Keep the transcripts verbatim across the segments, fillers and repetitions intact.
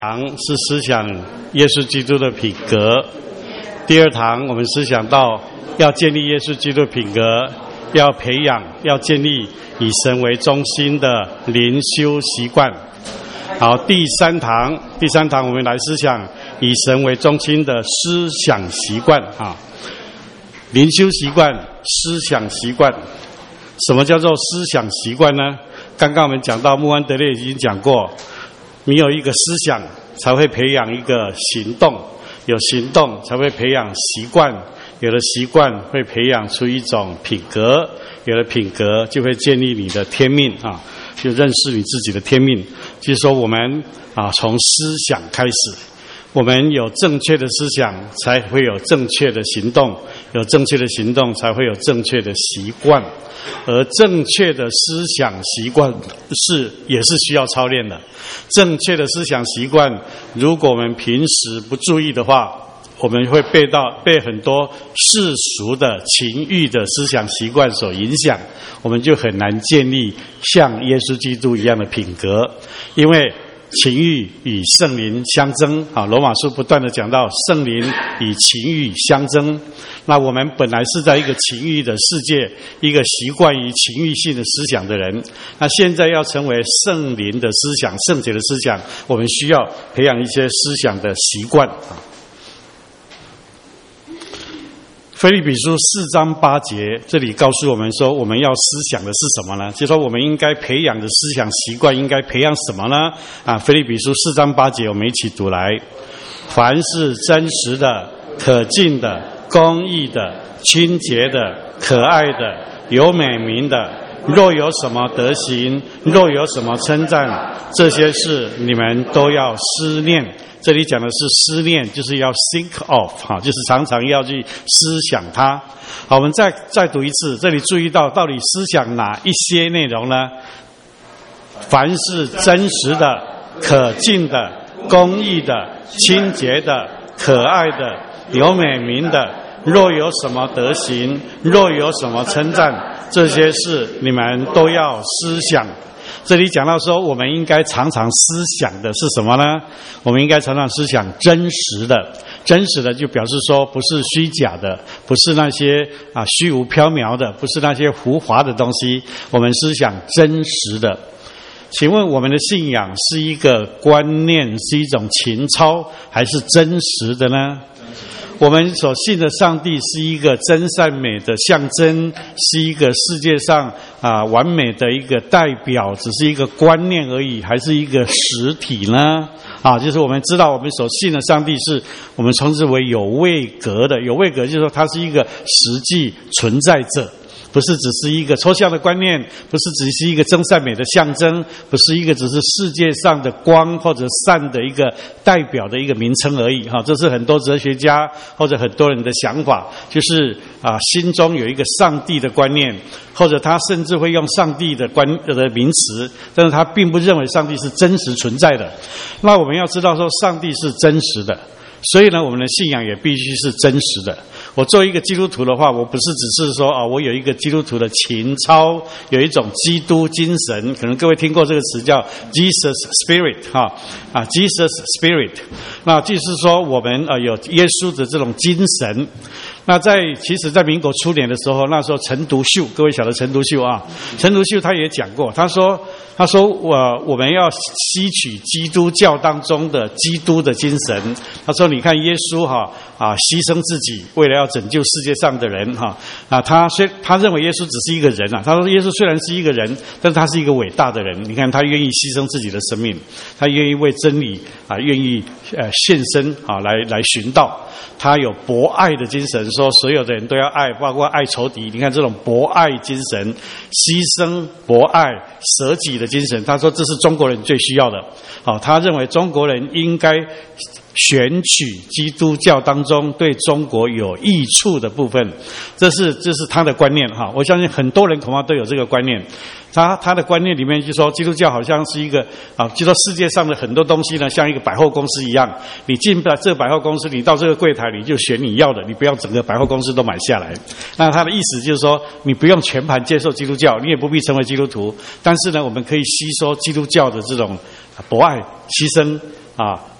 堂是思想耶稣基督的品格，第二堂我们思想到要建立耶稣基督的品格，要培养要建立以神为中心的灵修习惯。好，第三堂第三堂我们来思想以神为中心的思想习惯啊，灵修习惯、思想习惯。什么叫做思想习惯呢？刚刚我们讲到穆安德烈已经讲过，你有一个思想才会培养一个行动，有行动才会培养习惯，有了习惯会培养出一种品格，有了品格就会建立你的天命啊，就认识你自己的天命。就是说我们啊从思想开始，我们有正确的思想才会有正确的行动，有正确的行动才会有正确的习惯，而正确的思想习惯是也是需要操练的。正确的思想习惯如果我们平时不注意的话，我们会被到被很多世俗的情欲的思想习惯所影响，我们就很难建立像耶稣基督一样的品格。因为情欲与圣灵相争啊，罗马书不断的讲到圣灵与情欲相争。那我们本来是在一个情欲的世界，一个习惯于情欲性的思想的人，那现在要成为圣灵的思想、圣洁的思想，我们需要培养一些思想的习惯啊。腓立比书四章八节，这里告诉我们说，我们要思想的是什么呢？就是说我们应该培养的思想习惯应该培养什么呢？啊，腓立比书四章八节，我们一起读来：凡是真实的、可敬的、公义的、清洁的、可爱的、有美名的，若有什么德行，若有什么称赞，这些事你们都要思念。这里讲的是思念，就是要 think of 哈，就是常常要去思想它。好，我们再再读一次，这里注意到到底思想哪一些内容呢？凡是真实的、可敬的、公义的、清洁的、可爱的、有美名的，若有什么德行，若有什么称赞，这些事你们都要思想。这里讲到说，我们应该常常思想的是什么呢？我们应该常常思想真实的，真实的就表示说不是虚假的，不是那些啊虚无缥缈的，不是那些浮华的东西，我们思想真实的。请问我们的信仰是一个观念，是一种情操，还是真实的呢？我们所信的上帝是一个真善美的象征，是一个世界上啊完美的一个代表，只是一个观念而已，还是一个实体呢？啊，就是我们知道我们所信的上帝是我们称之为有位格的，有位格就是说它是一个实际存在者。不是只是一个抽象的观念，不是只是一个真善美的象征，不是一个只是世界上的光或者善的一个代表的一个名称而已哈。这是很多哲学家或者很多人的想法，就是啊心中有一个上帝的观念，或者他甚至会用上帝的观的名词，但是他并不认为上帝是真实存在的。那我们要知道说上帝是真实的，所以呢我们的信仰也必须是真实的。我作为一个基督徒的话，我不是只是说啊，我有一个基督徒的情操，有一种基督精神，可能各位听过这个词叫 Jesus Spirit 哈啊 Jesus Spirit， 那就是说我们呃有耶稣的这种精神。那在其实在民国初年的时候，那时候陈独秀，各位晓得陈独秀啊，陈独秀他也讲过，他说他说我我们要吸取基督教当中的基督的精神。他说你看耶稣哈啊牺牲自己，为了要拯救世界上的人哈啊他虽他认为耶稣只是一个人啊，他说耶稣虽然是一个人，但是他是一个伟大的人。你看他愿意牺牲自己的生命，他愿意为真理啊愿意呃献身啊来来寻道，他有博爱的精神。说所有的人都要爱，包括爱仇敌。你看这种博爱精神，牺牲、博爱、舍己的精神，他说这是中国人最需要的。好，他认为中国人应该选取基督教当中对中国有益处的部分，这是这是他的观念哈。我相信很多人恐怕都有这个观念。他他的观念里面就说，基督教好像是一个啊，就说世界上的很多东西呢，像一个百货公司一样，你进到这个百货公司，你到这个柜台，你就选你要的，你不要整个百货公司都买下来。那他的意思就是说，你不用全盘接受基督教，你也不必成为基督徒，但是呢，我们可以吸收基督教的这种博爱、牺牲啊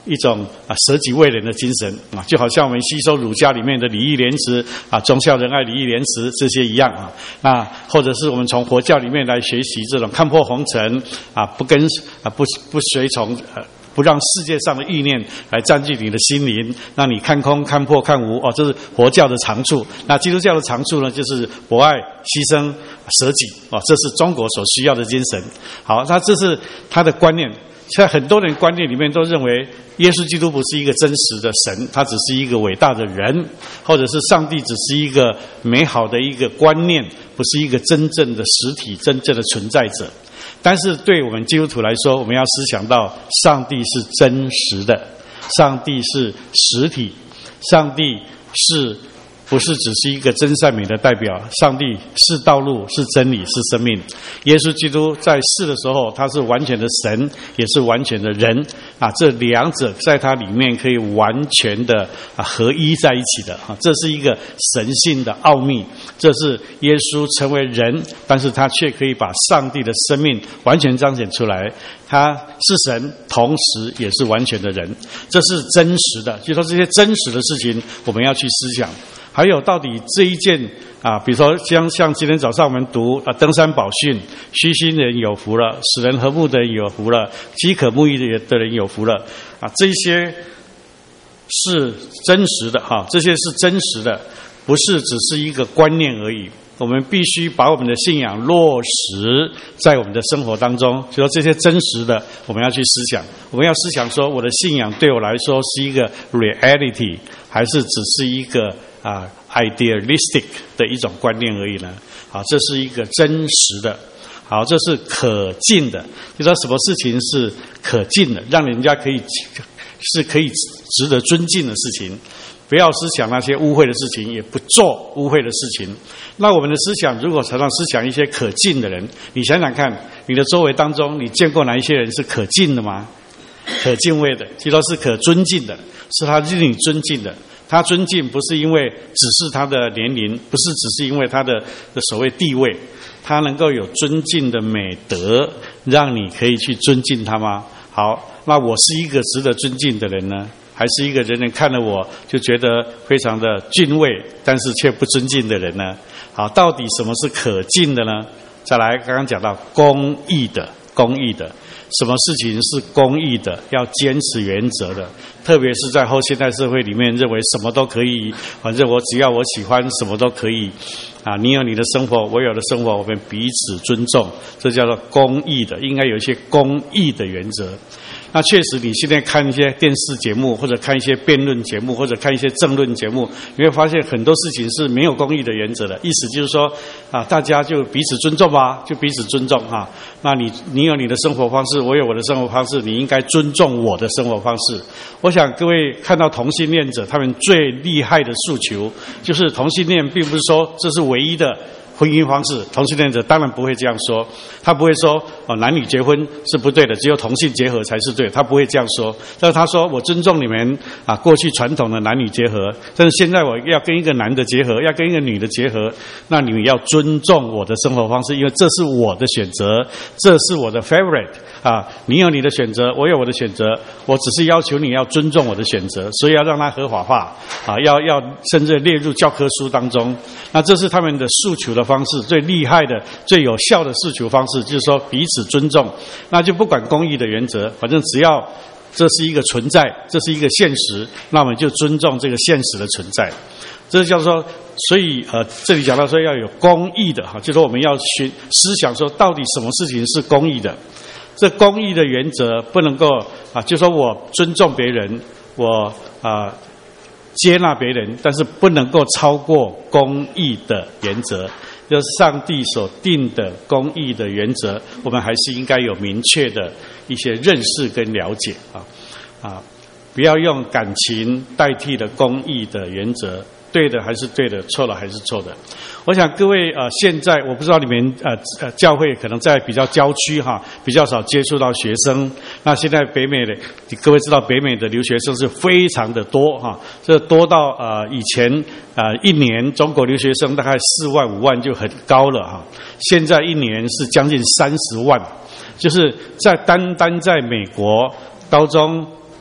一种啊舍己为人的精神啊，就好像我们吸收儒家里面的礼义廉耻啊，忠孝仁爱礼义廉耻这些一样啊。那或者是我们从佛教里面来学习这种看破红尘啊，不跟啊不不随从呃。不让世界上的意念来占据你的心灵，让你看空、看破、看无哦，这是佛教的长处。那基督教的长处呢，就是博爱、牺牲、舍己哦，这是中国所需要的精神。好，那这是他的观念。现在很多人观念里面都认为耶稣基督不是一个真实的神，他只是一个伟大的人，或者是上帝只是一个美好的一个观念，不是一个真正的实体、真正的存在者。但是对我们基督徒来说，我们要思想到上帝是真实的，上帝是实体，上帝是不是只是一个真善美的代表？上帝是道路，是真理，是生命。耶稣基督在世的时候，他是完全的神，也是完全的人啊！这两者在他里面可以完全的啊合一在一起的啊！这是一个神性的奥秘。这是耶稣成为人，但是他却可以把上帝的生命完全彰显出来。他是神，同时也是完全的人，这是真实的。就说这些真实的事情，我们要去思想。还有到底这一件啊，比如说像像今天早上我们读啊登山宝训，虚心人有福了，使人和睦的人有福了，饥渴慕义的人有福了啊，这些是真实的哈、啊，这些是真实的，不是只是一个观念而已。我们必须把我们的信仰落实在我们的生活当中，就说这些真实的，我们要去思想。我们要思想说，我的信仰对我来说是一个 reality， 还是只是一个啊 idealistic 的一种观念而已呢？好，这是一个真实的。好，这是可敬的。就说什么事情是可敬的，让人家可以是可以值得尊敬的事情。不要思想那些污秽的事情，也不做污秽的事情。那我们的思想如果常常思想一些可敬的人，你想想看，你的周围当中，你见过哪一些人是可敬的吗？可敬畏的，就说是可尊敬的，是他令你尊敬的。他尊敬不是因为只是他的年龄，不是只是因为他的的所谓地位，他能够有尊敬的美德，让你可以去尊敬他吗？好，那我是一个值得尊敬的人呢，还是一个人人看了我就觉得非常的敬畏，但是却不尊敬的人呢？好，到底什么是可敬的呢？再来，刚刚讲到公义的，公义的，什么事情是公义的？要坚持原则的，特别是在后现代社会里面，认为什么都可以，反正我只要我喜欢，什么都可以。啊，你有你的生活，我有的生活，我们彼此尊重，这叫做公义的，应该有一些公义的原则。那确实，你现在看一些电视节目，或者看一些辩论节目，或者看一些政论节目，你会发现很多事情是没有公义的原则的。意思就是说，啊，大家就彼此尊重吧，就彼此尊重哈、啊。那你你有你的生活方式，我有我的生活方式，你应该尊重我的生活方式。我想各位看到同性恋者，他们最厉害的诉求就是同性恋，并不是说这是唯一的婚姻方式，同性恋者当然不会这样说，他不会说哦男女结婚是不对的，只有同性结合才是对，他不会这样说。但是他说我尊重你们啊过去传统的男女结合，但是现在我要跟一个男的结合，要跟一个女的结合，那你们要尊重我的生活方式，因为这是我的选择，这是我的 favorite 啊，你有你的选择，我有我的选择，我只是要求你要尊重我的选择，所以要让它合法化啊，要要甚至列入教科书当中。那这是他们的诉求的方式，最厉害的、最有效的诉求方式，就是说彼此尊重。那就不管公义的原则，反正只要这是一个存在，这是一个现实，那我们就尊重这个现实的存在。这叫做，所以呃，这里讲到说要有公义的哈，就是说我们要去思想说，到底什么事情是公义的？这公义的原则不能够啊，就说我尊重别人，我啊接纳别人，但是不能够超过公义的原则。就是上帝所定的公义的原则，我们还是应该有明确的一些认识跟了解啊啊！不要用感情代替了公义的原则，对的还是对的，错了还是错的。我想各位呃，现在我不知道你们呃呃教会可能在比较郊区哈，比较少接触到学生。那现在北美的各位知道，北美的留学生是非常的多哈，这多到呃以前呃一年中国留学生大概四万五万就很高了哈，现在一年是将近三十万，就是在单单在美国高中。本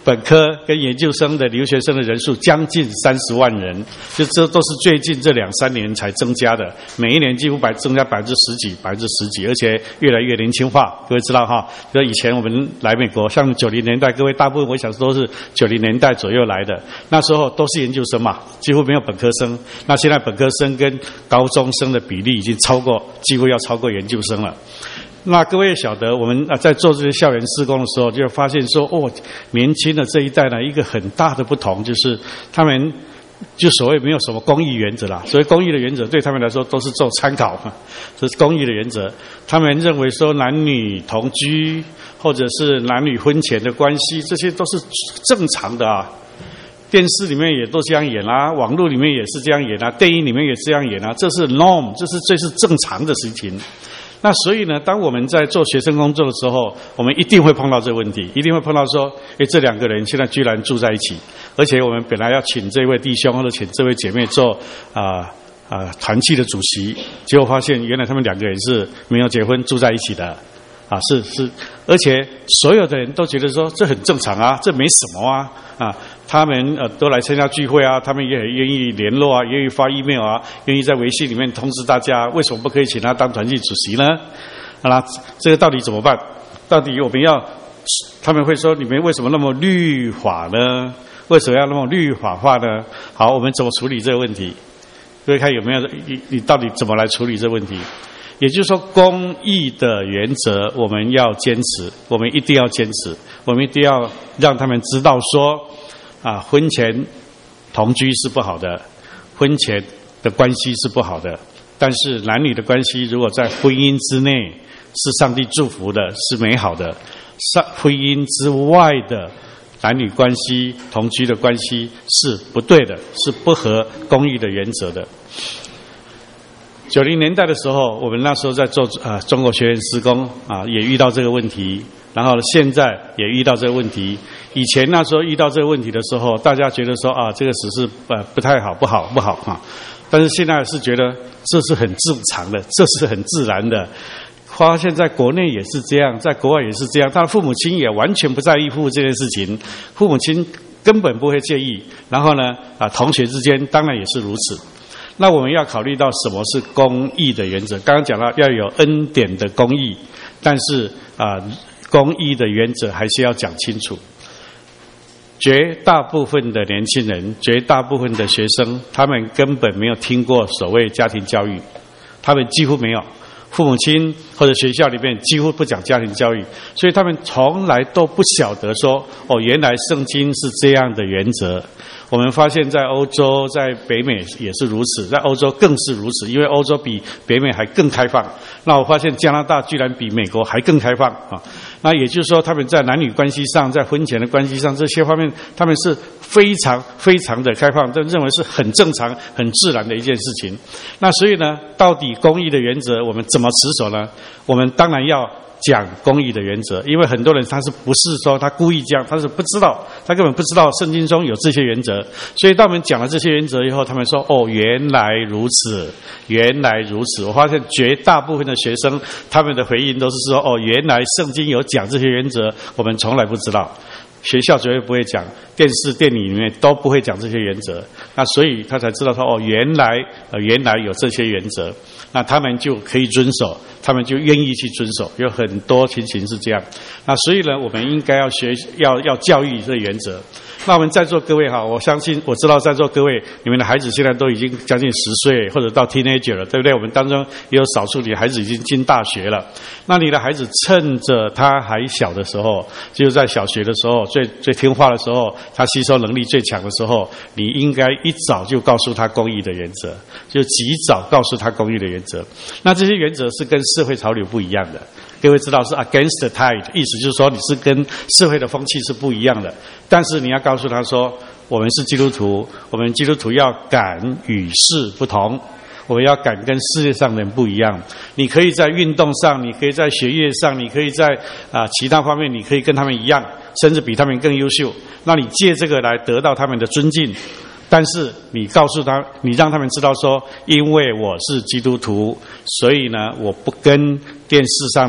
本科跟研究生的留学生的人数将近三十万人，就这都是最近这两三年才增加的，每一年几乎百增加百分之十几、百分之十几，而且越来越年轻化。各位知道哈，就以前我们来美国，像九零年代，各位大部分我想都是九零年代左右来的，那时候都是研究生嘛，几乎没有本科生。那现在本科生跟高中生的比例已经超过，几乎要超过研究生了。那各位也晓得，我们啊在做这些校园事工的时候，就发现说，哦，年轻的这一代呢，一个很大的不同就是他们就所谓没有什么公益原则啦。所谓公益的原则，对他们来说都是做参考，这是公益的原则。他们认为说男女同居或者是男女婚前的关系，这些都是正常的啊。电视里面也都这样演啊，网络里面也是这样演啊，电影里面也这样演啊，这是 norm， 这是这是正常的事情。那所以呢，当我们在做学生工作的时候，我们一定会碰到这个问题，一定会碰到说，诶，这两个人现在居然住在一起，而且我们本来要请这位弟兄或者请这位姐妹做啊啊团契的主席，结果发现原来他们两个人是没有结婚住在一起的，啊，是是，而且所有的人都觉得说这很正常啊，这没什么啊啊。他们呃都来参加聚会啊，他们也很愿意联络啊，愿意发 email 啊，愿意在微信里面通知大家，为什么不可以请他当团契主席呢？好啦，这个到底怎么办？到底我们要，他们会说你们为什么那么律法呢？为什么要那么律法化呢？好，我们怎么处理这个问题？各位看有没有你你到底怎么来处理这个问题？也就是说，公益的原则我们要坚持，我们一定要坚持，我们一定要让他们知道说。啊，婚前同居是不好的，婚前的关系是不好的。但是男女的关系，如果在婚姻之内是上帝祝福的，是美好的；上婚姻之外的男女关系、同居的关系是不对的，是不合公义的原则的。九零年代的时候，我们那时候在做啊、呃、中国学院施工啊，也遇到这个问题。然后现在也遇到这个问题。以前那时候遇到这个问题的时候，大家觉得说啊，这个只是呃不太好，不好，不好啊。但是现在是觉得这是很正常的，这是很自然的。发现在国内也是这样，在国外也是这样。但父母亲也完全不在意父母这件事情，父母亲根本不会介意。然后呢，啊，同学之间当然也是如此。那我们要考虑到什么是公义的原则。刚刚讲到要有恩典的公义，但是啊。公益的原则还是要讲清楚。绝大部分的年轻人，绝大部分的学生，他们根本没有听过所谓家庭教育，他们几乎没有。父母亲或者学校里面几乎不讲家庭教育，所以他们从来都不晓得说，哦，原来圣经是这样的原则。我们发现在欧洲，在北美也是如此，在欧洲更是如此，因为欧洲比北美还更开放。那我发现加拿大居然比美国还更开放啊！那也就是说，他们在男女关系上，在婚前的关系上这些方面，他们是非常非常的开放，都认为是很正常、很自然的一件事情。那所以呢，到底公益的原则我们怎么持守呢？我们当然要讲公义的原则，因为很多人他是不是说他故意讲，他是不知道，他根本不知道圣经中有这些原则。所以当我们讲了这些原则以后，他们说哦，原来如此，原来如此。我发现绝大部分的学生他们的回应都是说哦，原来圣经有讲这些原则，我们从来不知道。学校绝对不会讲，电视电影里面都不会讲这些原则。那所以他才知道说哦，原来呃原来有这些原则，那他们就可以遵守，他们就愿意去遵守。有很多情形是这样。那所以呢，我们应该要学要要教育这原则。那我们在座各位哈，我相信我知道在座各位，你们的孩子现在都已经将近十岁或者到 teenager 了，对不对？我们当中也有少数你的孩子已经进大学了。那你的孩子趁着他还小的时候，就是在小学的时候，最最听话的时候，他吸收能力最强的时候，你应该一早就告诉他公义的原则，就及早告诉他公义的原则。那这些原则是跟社会潮流不一样的。各位知道是 against the tide， 意思就是说你是跟社会的风气是不一样的。但是你要告诉他说，我们是基督徒，我们基督徒要敢与世不同，我们要敢跟世界上的人不一样。你可以在运动上，你可以在学业上，你可以在啊、呃、其他方面，你可以跟他们一样，甚至比他们更优秀。那你借这个来得到他们的尊敬。但是你告诉他，你让他们知道说，因为我是基督徒，所以呢，我不跟电视上的或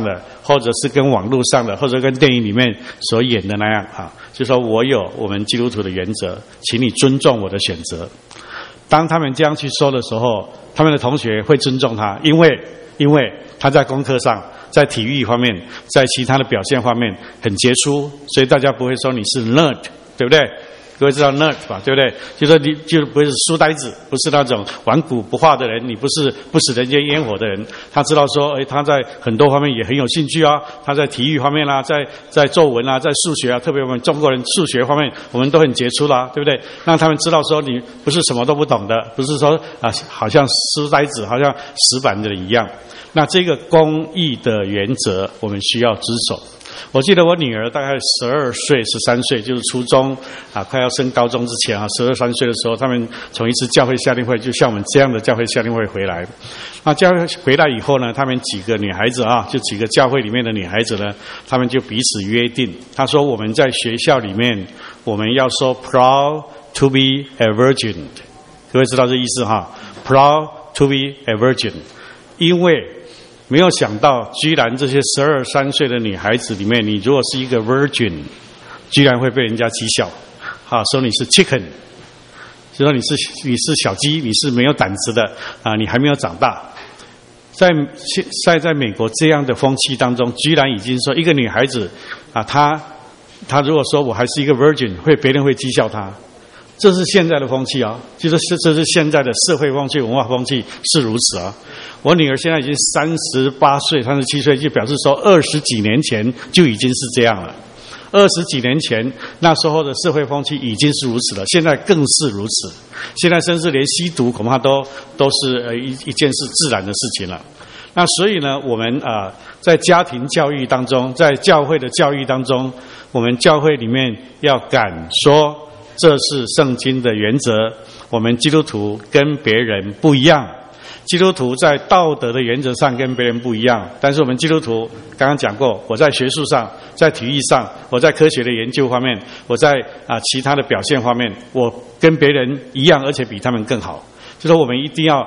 或者是跟网络上的，或者跟电影里面所演的那样啊，就说我有我们基督徒的原则，请你尊重我的选择。当他们这样去说的时候，他们的同学会尊重他，因为因为他在功课上，在体育方面，在其他的表现方面很杰出，所以大家不会说你是 nerd， 对不对？各位知道 nerd 吧，对不对？就说你就不是书呆子，不是那种顽固不化的人，你不是不食人间烟火的人。他知道说，哎，他在很多方面也很有兴趣啊。他在体育方面啊，在在作文啊，在数学啊，特别我们中国人数学方面我们都很杰出啦、啊，对不对？让他们知道说你不是什么都不懂的，不是说啊好像书呆子，好像死板的人一样。那这个公义的原则，我们需要遵守。我记得我女儿大概十二岁、十三岁，就是初中啊，快要升高中之前啊，十二三岁的时候，他们从一次教会夏令会，就像我们这样的教会夏令会回来。那教会回来以后呢，他们几个女孩子啊，就几个教会里面的女孩子呢，他们就彼此约定，他说我们在学校里面，我们要说 proud to be a virgin， 各位知道这意思哈 ？proud to be a virgin， 因为没有想到，居然这些十二三岁的女孩子里面，你如果是一个 virgin， 居然会被人家讥笑，啊，说你是 chicken， 就说你是你是小鸡，你是没有胆子的啊，你还没有长大。在在在美国这样的风气当中，居然已经说一个女孩子啊，她她如果说我还是一个 virgin， 会别人会讥笑她。这是现在的风气啊，就是这是现在的社会风气、文化风气是如此啊。我女儿现在已经三十八岁、三十七岁，就表示说二十几年前就已经是这样了。二十几年前那时候的社会风气已经是如此了，现在更是如此。现在甚至连吸毒恐怕都都是呃一一件事自然的事情了。那所以呢，我们啊、呃、在家庭教育当中，在教会的教育当中，我们教会里面要敢说。这是圣经的原则，我们基督徒跟别人不一样。基督徒在道德的原则上跟别人不一样，但是我们基督徒刚刚讲过，我在学术上，在体育上，我在科学的研究方面，我在啊其他的表现方面，我跟别人一样，而且比他们更好。就说我们一定要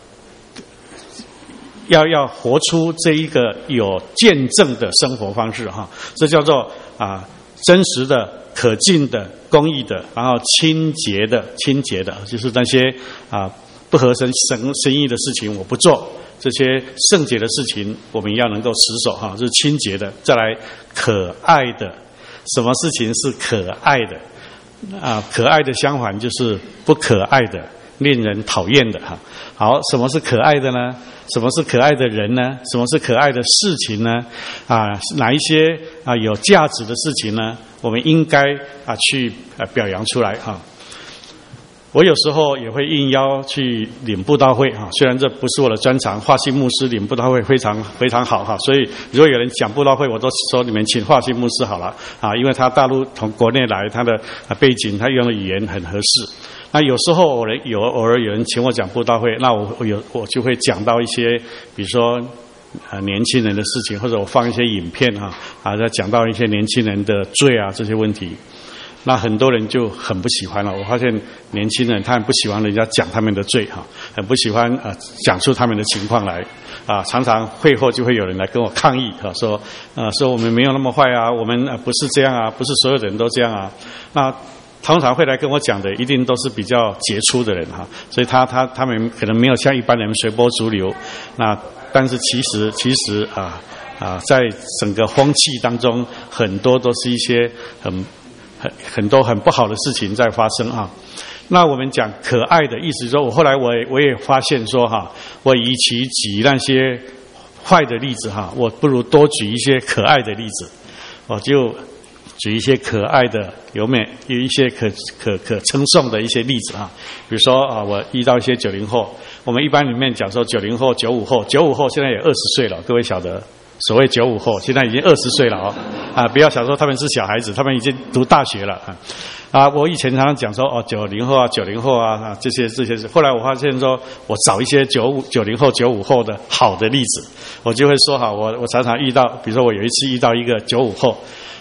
要要活出这一个有见证的生活方式哈，这叫做啊真实的、可敬的、公义的，然后清洁的、清洁的，就是那些啊不合神神神意的事情我不做，这些圣洁的事情我们要能够持守哈，这是清洁的。再来可爱的，什么事情是可爱的啊？可爱的相反就是不可爱的，令人讨厌的哈。好，什么是可爱的呢？什么是可爱的人呢？什么是可爱的事情呢？啊，哪一些啊有价值的事情呢？我们应该啊去啊表扬出来哈。我有时候也会应邀去领布道会哈，虽然这不是我的专长，华信牧师领布道会非常非常好哈，所以如果有人讲布道会，我都说你们请华信牧师好了啊，因为他大陆从国内来，他的背景他用的语言很合适。那有时候偶尔有偶尔有人请我讲布道会，那我我有我就会讲到一些，比如说呃年轻人的事情，或者我放一些影片哈啊，再讲到一些年轻人的罪啊这些问题。那很多人就很不喜欢了。我发现年轻人他很不喜欢人家讲他们的罪哈，很不喜欢呃讲出他们的情况来啊。常常会后就会有人来跟我抗议啊，说呃说我们没有那么坏啊，我们呃不是这样啊，不是所有的人都这样啊。那通常会来跟我讲的，一定都是比较杰出的人哈，所以他他他们可能没有像一般人随波逐流。那但是其实其实啊啊，在整个风气当中，很多都是一些很。很很多很不好的事情在发生啊。那我们讲可爱的意思说，我后来我也我也发现说哈，我与其举那些坏的例子哈，我不如多举一些可爱的例子。我就举一些可爱的、有美有一些可可可称颂的一些例子哈。比如说啊，我遇到一些九零后，我们一般里面讲说九零后、九五后，九五后现在也二十岁了，各位晓得。所谓九五后，现在已经二十岁了哦，啊，不要想说他们是小孩子，他们已经读大学了啊。啊，我以前常常讲说哦，九零后啊，九零后啊，啊这些这些事。后来我发现说，我找一些九五九零后、九五后的好的例子，我就会说哈，我我常常遇到，比如说我有一次遇到一个九五后，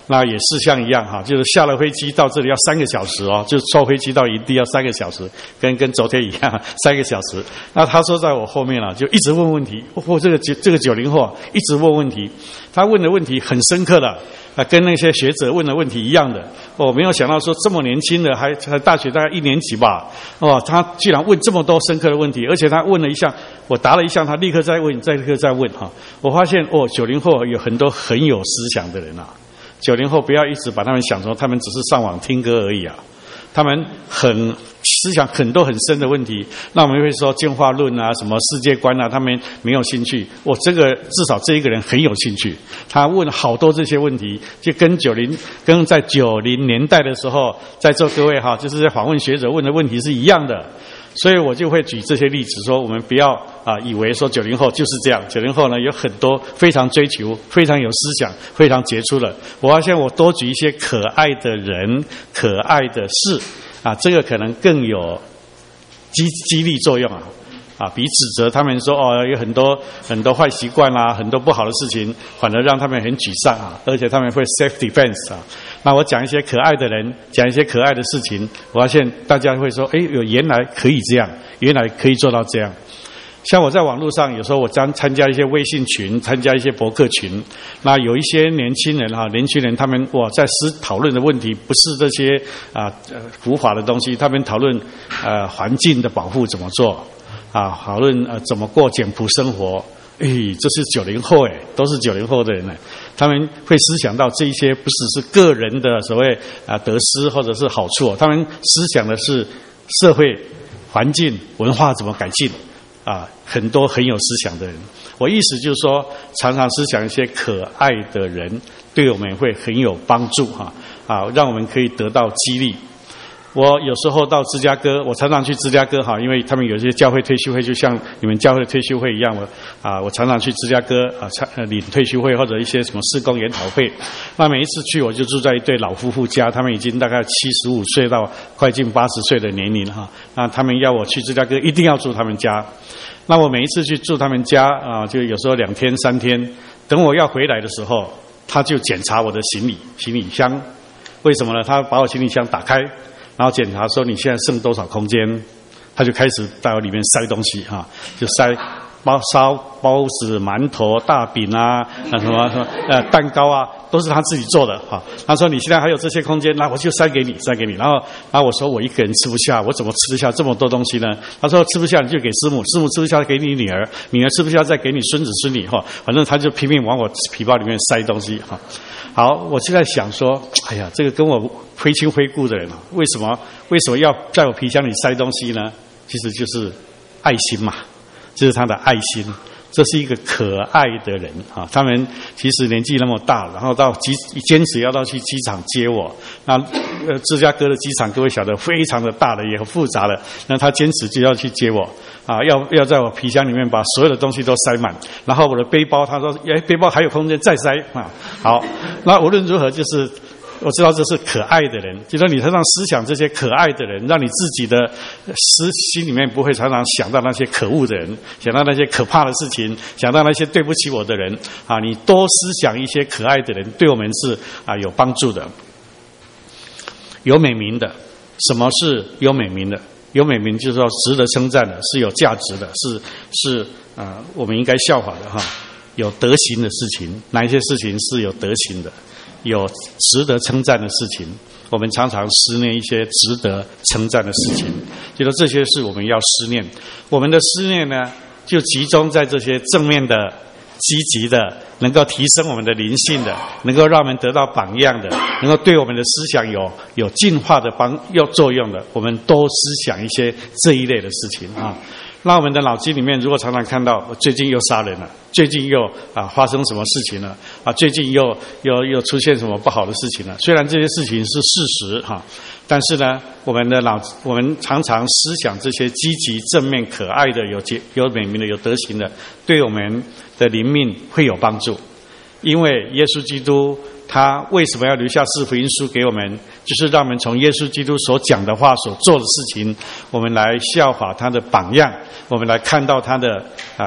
那也是像一样哈，就是下了飞机到这里要三个小时哦，就坐飞机到营地要三个小时，跟跟昨天一样三个小时。那他说在我后面了，就一直问问题，或这个这个九零后一直问问题，他问的问题很深刻的啊，跟那些学者问的问题一样的。我没有想到说这么年轻的，还还大学大概一年级吧，哦，他居然问这么多深刻的问题，而且他问了一项，我答了一项，他立刻再问，再立刻再问哈。我发现哦，九零后有很多很有思想的人啊。九零后不要一直把他们想成他们只是上网听歌而已啊，他们很思想很多很深的问题。那我们会说进化论啊，什么世界观啊，他们没有兴趣。我这个至少这一个人很有兴趣，他问好多这些问题，就跟九零跟在九零年代的时候，在座各位哈，就是在访问学者问的问题是一样的。所以我就会举这些例子说，我们不要啊以为说九零后就是这样。九零后呢有很多非常追求、非常有思想、非常杰出的。我发现我多举一些可爱的人、可爱的事啊，这个可能更有激激励作用啊。啊，比指责他们说哦有很多很多坏习惯啦、啊，很多不好的事情，反而让他们很沮丧啊，而且他们会 self defense 啊。那我讲一些可爱的人，讲一些可爱的事情，我发现大家会说，哎，有原来可以这样，原来可以做到这样。像我在网络上，有时候我将参加一些微信群，参加一些博客群，那有一些年轻人哈，年轻人他们哇在思讨论的问题不是这些啊呃古法的东西，他们讨论呃环境的保护怎么做。啊，讨论呃怎么过简朴生活，哎，这是九零后哎，都是九零后的人呢，他们会思想到这一些不只是个人的所谓啊得失或者是好处，他们思想的是社会环境文化怎么改进啊，很多很有思想的人。我意思就是说，常常思想一些可爱的人，对我们会很有帮助哈啊，让我们可以得到激励。我有时候到芝加哥，我常常去芝加哥哈，因为他们有些教会退休会，就像你们教会的退休会一样，我啊，我常常去芝加哥啊，领退休会或者一些什么事工研讨会。那每一次去，我就住在一对老夫妇家，他们已经大概七十五岁到快近八十岁的年龄哈。那他们要我去芝加哥，一定要住他们家。那我每一次去住他们家啊，就有时候两天三天。等我要回来的时候，他就检查我的行李行李箱。为什么呢？他把我行李箱打开。然后检查说你现在剩多少空间，他就开始在我里面塞东西哈，就塞包烧包子、馒头、大饼啊，那什么什么呃蛋糕啊，都是他自己做的哈。他说你现在还有这些空间，那我就塞给你，塞给你。然后然后我说我一个人吃不下，我怎么吃得下这么多东西呢？他说吃不下你就给师母，师母吃不下给你女儿，女儿吃不下再给你孙子孙女哈。反正他就拼命往我皮包里面塞东西哈。好，我就在想说，哎呀，这个跟我非亲非故的人啊，为什么为什么要在我皮箱里塞东西呢？其实就是爱心嘛，就是他的爱心。这是一个可爱的人啊，他们其实年纪那么大，然后到机坚持要到去机场接我。那呃，芝加哥的机场各位晓得非常的大的，也很复杂的。那他坚持就要去接我啊，要要在我皮箱里面把所有的东西都塞满。然后我的背包，他说，哎，背包还有空间再塞啊。好，那无论如何就是。我知道这是可爱的人，就说你常常思想这些可爱的人，让你自己的思心里面不会常常想到那些可恶的人，想到那些可怕的事情，想到那些对不起我的人啊！你多思想一些可爱的人，对我们是啊有帮助的。有美名的，什么是有美名的？有美名就是说值得称赞的，是有价值的，是是啊、呃、我们应该效法的哈。有德行的事情，哪一些事情是有德行的？有值得称赞的事情，我们常常思念一些值得称赞的事情，就说这些是我们要思念。我们的思念呢，就集中在这些正面的、积极的，能够提升我们的灵性的，能够让我们得到榜样的，能够对我们的思想有有进化的帮有作用的，我们多思想一些这一类的事情啊。那我们的脑筋里面，如果常常看到最近又杀人了，最近又啊发生什么事情了啊，最近又又又出现什么不好的事情了，虽然这些事情是事实哈，但是呢，我们的脑我们常常思想这些积极、正面、可爱的、有节有美名的、有德行的，对我们的灵命会有帮助，因为耶稣基督。他为什么要留下四福音书给我们？就是让我们从耶稣基督所讲的话、所做的事情，我们来效法他的榜样，我们来看到他的啊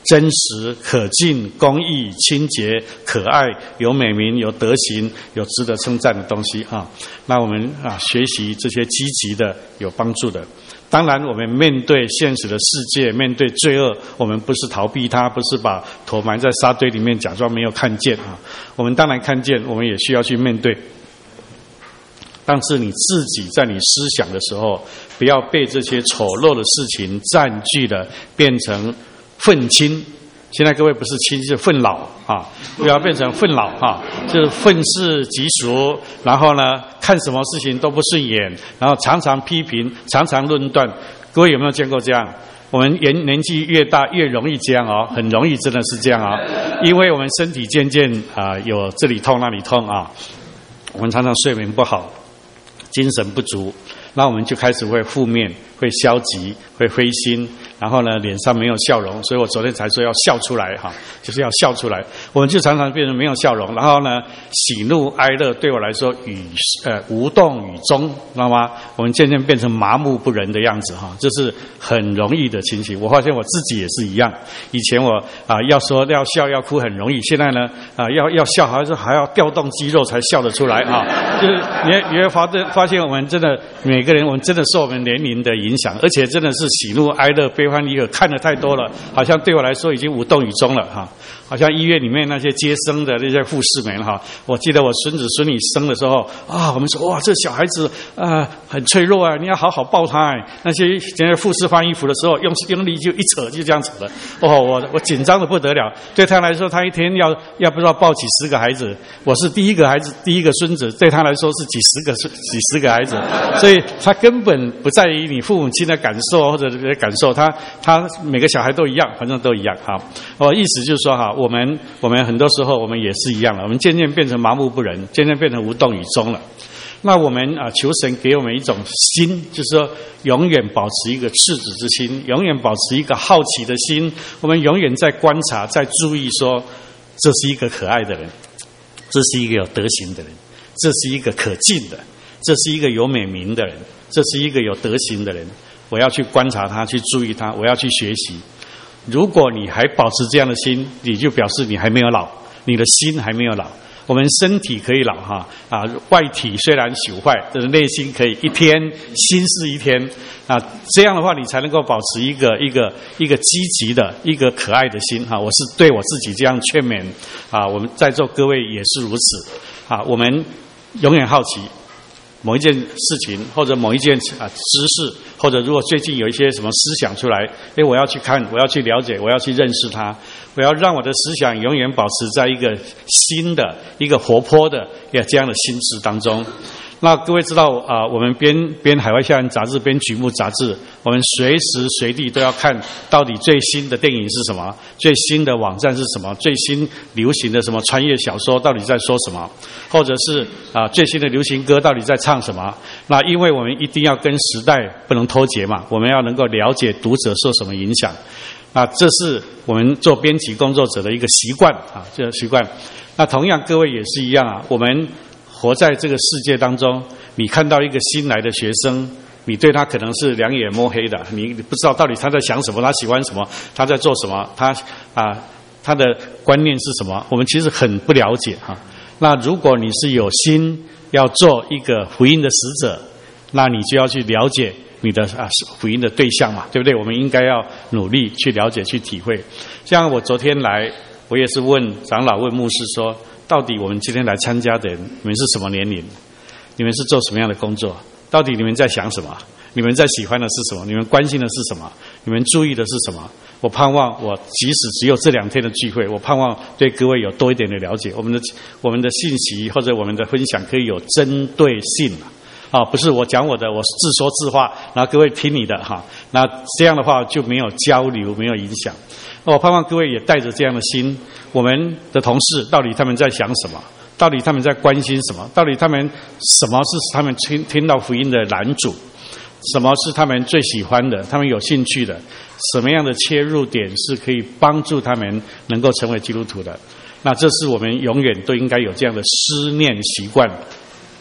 真实、可敬、公义、清洁、可爱，有美名，有德行，有值得称赞的东西啊。那我们啊学习这些积极的、有帮助的。当然，我们面对现实的世界，面对罪恶，我们不是逃避它，不是把头埋在沙堆里面假装没有看见啊。我们当然看见，我们也需要去面对。但是你自己在你思想的时候，不要被这些丑陋的事情占据了，变成愤青。现在各位不是亲，是愤老啊！不要变成愤老啊，就是愤世嫉俗，然后呢，看什么事情都不顺眼，然后常常批评，常常论断。各位有没有见过这样？我们年年纪越大，越容易这样哦，很容易，真的是这样啊、哦！因为我们身体渐渐啊、呃、有这里痛那里痛啊，我们常常睡眠不好，精神不足，那我们就开始会负面，会消极，会灰心。然后呢，脸上没有笑容，所以我昨天才说要笑出来哈，就是要笑出来。我们就常常变成没有笑容，然后呢，喜怒哀乐对我来说与呃无动于衷，知道吗？我们渐渐变成麻木不仁的样子哈，这是很容易的情形。我发现我自己也是一样，以前我啊、呃、要说要笑要哭很容易，现在呢啊、呃、要要笑还是还要调动肌肉才笑得出来啊，就是你你会发现发现我们真的每个人我们真的受我们年龄的影响，而且真的是喜怒哀乐悲欢离合看得太多了，好像对我来说已经无动于衷了哈。好像医院里面那些接生的那些护士们哈，我记得我孙子孙女生的时候啊，我们说哇，这小孩子啊、呃、很脆弱啊，你要好好抱他哎。那些那些护士换衣服的时候，用用力就一扯就这样扯了，哦，我我紧张的不得了。对他来说，他一天要要不知道抱几十个孩子，我是第一个孩子，第一个孙子，对他来说是几十个几十个孩子，所以他根本不在于你父母亲的感受或者这些感受，他他每个小孩都一样，反正都一样哈。我意思就是说哈。我们我们很多时候我们也是一样了，我们渐渐变成麻木不仁，渐渐变成无动于衷了。那我们啊，求神给我们一种心，就是说永远保持一个赤子之心，永远保持一个好奇的心。我们永远在观察，在注意说，这是一个可爱的人，这是一个有德行的人，这是一个可敬的，这是一个有美名的人，这是一个有德行的人。我要去观察他，去注意他，我要去学习。如果你还保持这样的心，你就表示你还没有老，你的心还没有老。我们身体可以老哈啊，外体虽然朽坏，但是内心可以一天新似一天啊。这样的话，你才能够保持一个一个一个积极的、一个可爱的心哈。我是对我自己这样劝勉啊，我们在座各位也是如此啊。我们永远好奇。某一件事情，或者某一件啊知识，或者如果最近有一些什么思想出来，诶，我要去看，我要去了解，我要去认识它，我要让我的思想永远保持在一个新的、一个活泼的这样的心智当中。那各位知道啊、呃，我们编编海外校园杂志、编曲目杂志，我们随时随地都要看到底最新的电影是什么，最新的网站是什么，最新流行的什么穿越小说到底在说什么，或者是啊、呃、最新的流行歌到底在唱什么。那因为我们一定要跟时代不能脱节嘛，我们要能够了解读者受什么影响。啊，这是我们做编辑工作者的一个习惯啊，这个习惯。那同样各位也是一样啊，我们活在这个世界当中，你看到一个新来的学生，你对他可能是两眼摸黑的，你不知道到底他在想什么，他喜欢什么，他在做什么，他啊他的观念是什么，我们其实很不了解哈。那如果你是有心要做一个福音的使者，那你就要去了解你的啊福音的对象嘛，对不对？我们应该要努力去了解、去体会。像我昨天来，我也是问长老、问牧师说，到底我们今天来参加的人，你们是什么年龄？你们是做什么样的工作？到底你们在想什么？你们在喜欢的是什么？你们关心的是什么？你们注意的是什么？我盼望我即使只有这两天的聚会，我盼望对各位有多一点的了解。我们的我们的信息或者我们的分享可以有针对性啊，不是我讲我的，我自说自话，然后各位听你的哈。那这样的话就没有交流，没有影响。我盼望各位也带着这样的心，我们的同事到底他们在想什么？到底他们在关心什么？到底他们什么是他们听听到福音的拦阻？什么是他们最喜欢的？他们有兴趣的？什么样的切入点是可以帮助他们能够成为基督徒的？那这是我们永远都应该有这样的思念习惯。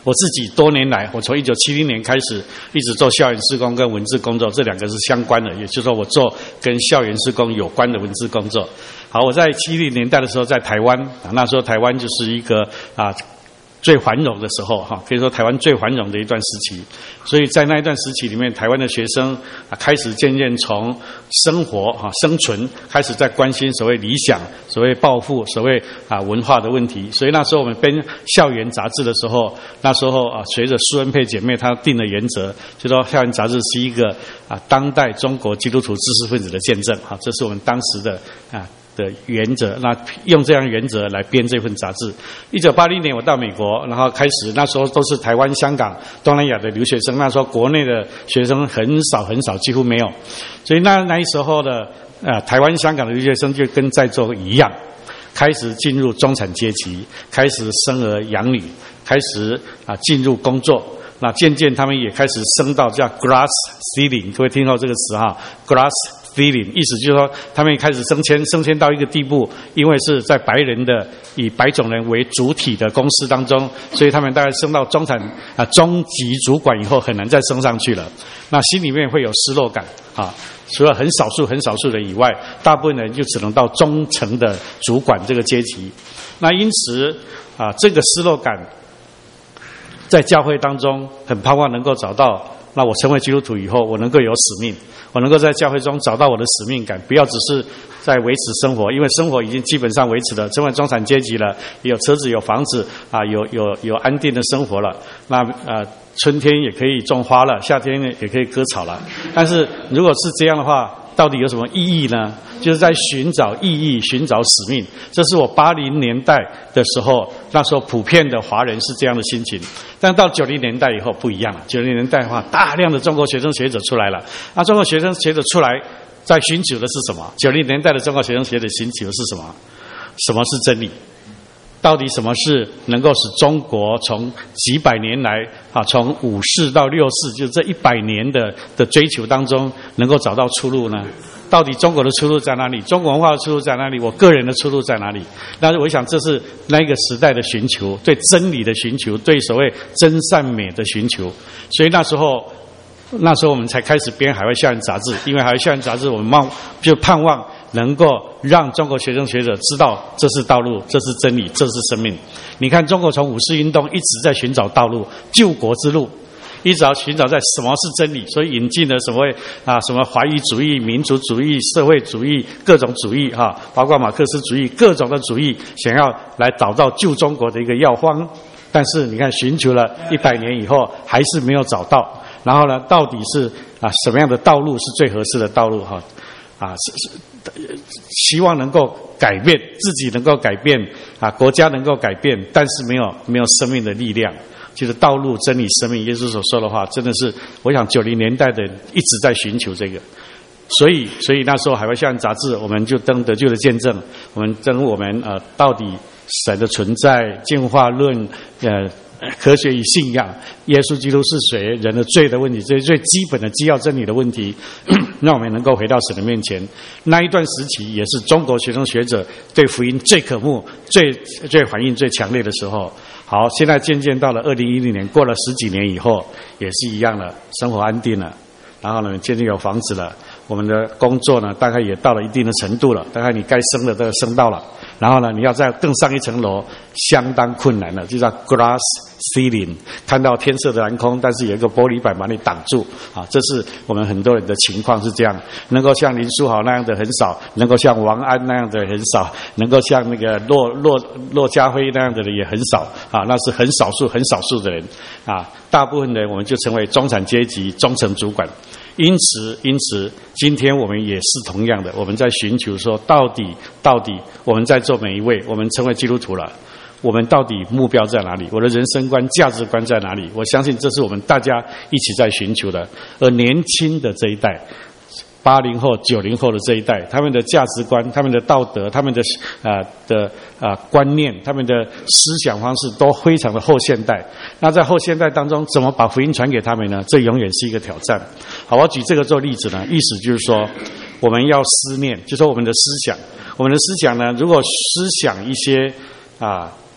我自己多年来，我从一九七零年开始一直做校园事工跟文字工作，这两个是相关的，也就是说我做跟校园事工有关的文字工作。好，我在七零年代的时候在台湾，啊，那时候台湾就是一个啊最繁荣的时候，哈，可以说台湾最繁荣的一段时期。所以在那一段时期里面，台湾的学生啊开始渐渐从生活哈生存开始在关心所谓理想、所谓抱负、所谓啊文化的问题。所以那时候我们编校园杂志的时候，那时候啊随着苏恩佩姐妹她定的原则，就说校园杂志是一个啊当代中国基督徒知识分子的见证，哈，这是我们当时的啊。的原则，那用这样原则来编这份杂志。一九八零年我到美国，然后开始那时候都是台湾、香港、东南亚的留学生，那时候国内的学生很少很少，几乎没有。所以那那时候的呃台湾、香港的留学生就跟在座一样，开始进入中产阶级，开始生儿养女，开始啊进入工作。那渐渐他们也开始升到叫 glass ceiling， 各位听到这个词哈 ，glass ceiling 意思就是说他们也开始升迁，升迁到一个地步，因为是在白人的以白种人为主体的公司当中，所以他们大概升到中产啊中级主管以后很难再升上去了。那心里面会有失落感啊，除了很少数很少数人以外，大部分人就只能到中层的主管这个阶级。那因此啊，这个失落感。在教会当中很盼望能够找到，那我成为基督徒以后，我能够有使命，我能够在教会中找到我的使命感，不要只是在维持生活，因为生活已经基本上维持了，成为中产阶级了，也有车子有房子啊，有有有安定的生活了，那呃春天也可以种花了，夏天也可以割草了。但是如果是这样的话，到底有什么意义呢？就是在寻找意义，寻找使命。这是我八零年代的时候，那时候普遍的华人是这样的心情。但到九零年代以后不一样了。九零年代的话，大量的中国学生学者出来了。那中国学生学者出来，在寻求的是什么？九零年代的中国学生学者寻求的是什么？什么是真理？到底什么是能够使中国从几百年来啊，从五世到六世，就这一百年的的追求当中，能够找到出路呢？到底中国的出路在哪里？中国文化的出路在哪里？我个人的出路在哪里？那我想这是那个时代的寻求，对真理的寻求，对所谓真善美的寻求。所以那时候，那时候我们才开始编海外校园杂志，因为海外校园杂志我们望就盼望能够让中国学生学者知道这是道路，这是真理，这是生命。你看中国从五四运动一直在寻找道路，救国之路，一直要寻找在什么是真理，所以引进了什么啊什么华裔主义、民族主义、社会主义各种主义哈，包括马克思主义各种的主义，想要来找到救中国的一个药方。但是你看寻求了一百年以后还是没有找到。然后呢，到底是啊什么样的道路是最合适的道路哈？啊，是是希望能够改变自己，能够改变啊，国家能够改变，但是没有没有生命的力量。就是道路、真理、生命，耶稣所说的话，真的是我想九零年代的人一直在寻求这个。所以，所以那时候海外校园杂志，我们就登得救的见证，我们登我们呃到底神的存在、进化论、呃。科学与信仰，耶稣基督是谁，人的罪的问题，这些最基本的基要真理的问题，让我们能够回到神的面前。那一段时期也是中国学生学者对福音最渴慕、最最反应最强烈的时候。好，现在渐渐到了二零一零年，过了十几年以后，也是一样了，生活安定了，然后呢，渐渐有房子了，我们的工作呢，大概也到了一定的程度了，大概你该升的都升到了。然后呢，你要再更上一层楼，相当困难了，就叫 glass ceiling， 看到天色的蓝空，但是有一个玻璃板把你挡住啊，这是我们很多人的情况是这样。能够像林书豪那样的很少，能够像王安那样的很少，能够像那个骆骆骆家辉那样的人也很少啊，那是很少数很少数的人啊，大部分人我们就成为中产阶级、中层主管。因此，因此，今天我们也是同样的，我们在寻求说，到底，到底，我们在座每一位，我们成为基督徒了，我们到底目标在哪里？我的人生观、价值观在哪里？我相信这是我们大家一起在寻求的。而年轻的这一代，八零后、九零后的这一代，他们的价值观、他们的道德、他们的呃的啊、呃、观念、他们的思想方式都非常的后现代。那在后现代当中，怎么把福音传给他们呢？这永远是一个挑战。好，我举这个做例子呢，意思就是说，我们要思念，就说我们的思想，我们的思想呢，如果思想一些啊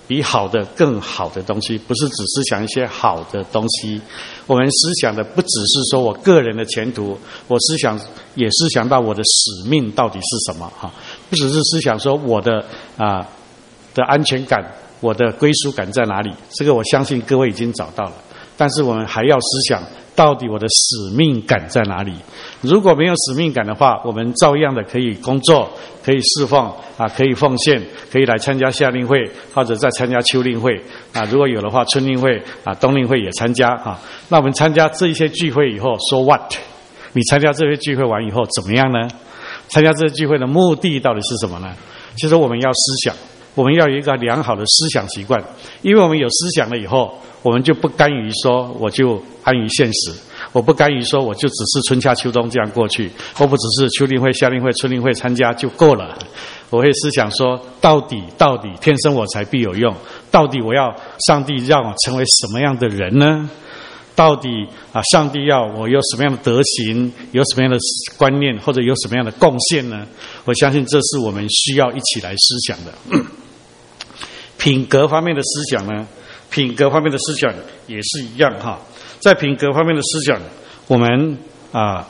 比好的更好的东西，不是只思想一些好的东西。我们思想的不只是说我个人的前途，我思想也思想到我的使命到底是什么哈，不只是思想说我的啊的安全感，我的归属感在哪里，这个我相信各位已经找到了。但是我们还要思想，到底我的使命感在哪里？如果没有使命感的话，我们照样的可以工作，可以侍奉啊，可以奉献，可以来参加夏令会，或者再参加秋令会啊。如果有的话，春令会啊、冬令会也参加啊。那我们参加这一些聚会以后 ，so what？ 你参加这些聚会完以后怎么样呢？参加这些聚会的目的到底是什么呢？其实我们要思想，我们要有一个良好的思想习惯，因为我们有思想了以后，我们就不甘于说我就安于现实，我不甘于说我就只是春夏秋冬这样过去，我不只是秋令会、夏令会、春令会参加就够了。我会思想说，到底到底天生我材必有用，到底我要上帝让我成为什么样的人呢？到底啊，上帝要我有什么样的德行，有什么样的观念，或者有什么样的贡献呢？我相信这是我们需要一起来思想的。品格方面的思想呢，品格方面的思想也是一样哈。在品格方面的思想，我们啊，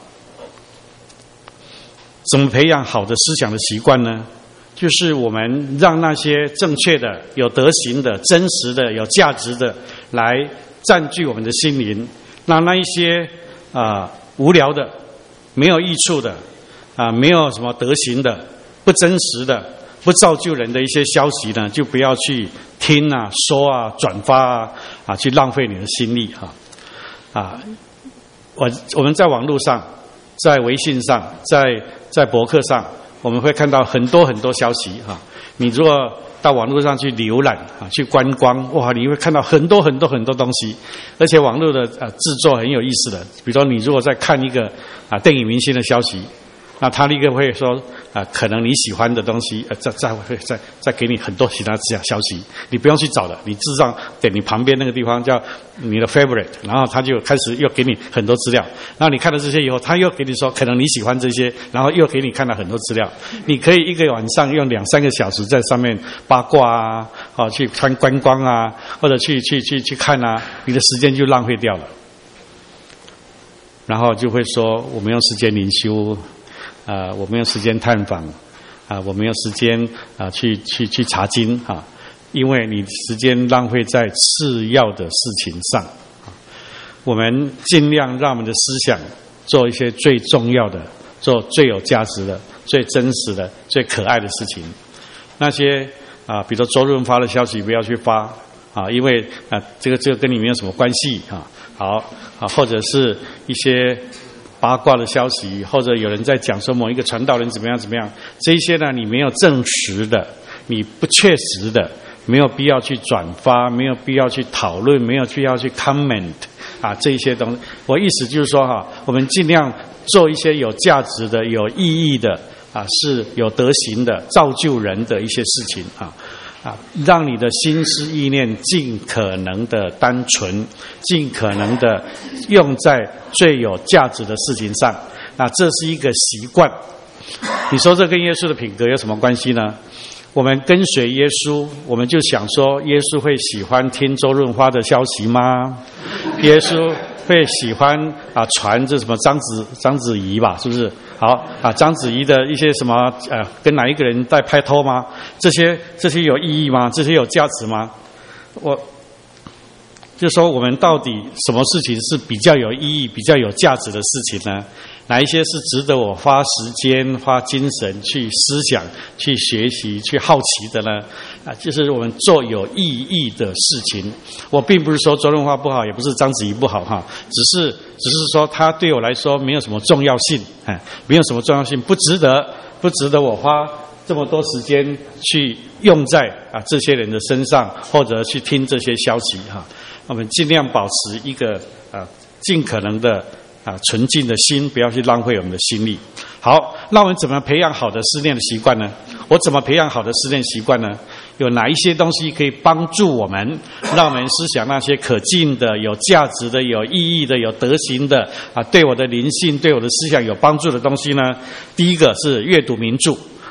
怎么培养好的思想的习惯呢？就是我们让那些正确的、有德行的、真实的、有价值的来占据我们的心灵，让那一些啊无聊的、没有益处的啊没有什么德行的、不真实的、不造就人的一些消息呢，就不要去听啊、说啊、转发啊，啊，去浪费你的心力哈。啊，我我们在网络上、在微信上、在在博客上，我们会看到很多很多消息哈。你如果到网络上去浏览啊，去观光，哇，你会看到很多很多很多东西，而且网络的呃制作很有意思的。比如说，你如果在看一个啊电影明星的消息，那他立刻会说啊，可能你喜欢的东西，呃，再再会再再给你很多其他消息，你不用去找的，你智障点你旁边那个地方叫你的 favorite， 然后他就开始又给你很多资料，然后你看了这些以后，他又给你说可能你喜欢这些，然后又给你看了很多资料，你可以一个晚上用两三个小时在上面八卦啊，啊，去看观光啊，或者去去去去看啊，你的时间就浪费掉了，然后就会说我们用时间灵修。啊、呃，我们用时间探访，啊、呃，我们用时间啊、呃、去去去查经啊，因为你时间浪费在次要的事情上啊。我们尽量让我们的思想做一些最重要的、做最有价值的、最真实的、最可爱的事情。那些啊、呃，比如说周润发的消息不要去发啊，因为啊、呃，这个这个跟你没有什么关系啊。好啊，或者是一些八卦的消息，或者有人在讲说某一个传道人怎么样怎么样，这些呢你没有证实的，你不确实的，没有必要去转发，没有必要去讨论，没有必要去 comment 啊，这一些东西。我意思就是说哈，我们尽量做一些有价值的、有意义的啊，是有德行的、造就人的一些事情啊。啊，让你的心思意念尽可能的单纯，尽可能的用在最有价值的事情上。那这是一个习惯。你说这跟耶稣的品格有什么关系呢？我们跟随耶稣，我们就想说，耶稣会喜欢听周润发的消息吗？耶稣会喜欢啊传这什么章子章子怡吧，是不是？好啊，章子怡的一些什么呃，跟哪一个人在拍拖吗？这些这些有意义吗？这些有价值吗？我就说我们到底什么事情是比较有意义、比较有价值的事情呢？哪一些是值得我花时间、花精神去思想、去学习、去好奇的呢？啊，就是我们做有意义的事情。我并不是说周润发不好，也不是章子怡不好哈，只是只是说他对我来说没有什么重要性，哎，没有什么重要性，不值得，不值得我花这么多时间去用在啊这些人的身上，或者去听这些消息哈。我们尽量保持一个啊尽可能的。啊，纯净的心，不要去浪费我们的心力。好，那我们怎么培养好的思念的习惯呢？我怎么培养好的思念习惯呢？有哪一些东西可以帮助我们，让我们思想那些可敬的、有价值的、有意义的、有德行的啊，对我的灵性、对我的思想有帮助的东西呢？第一个是阅读名著。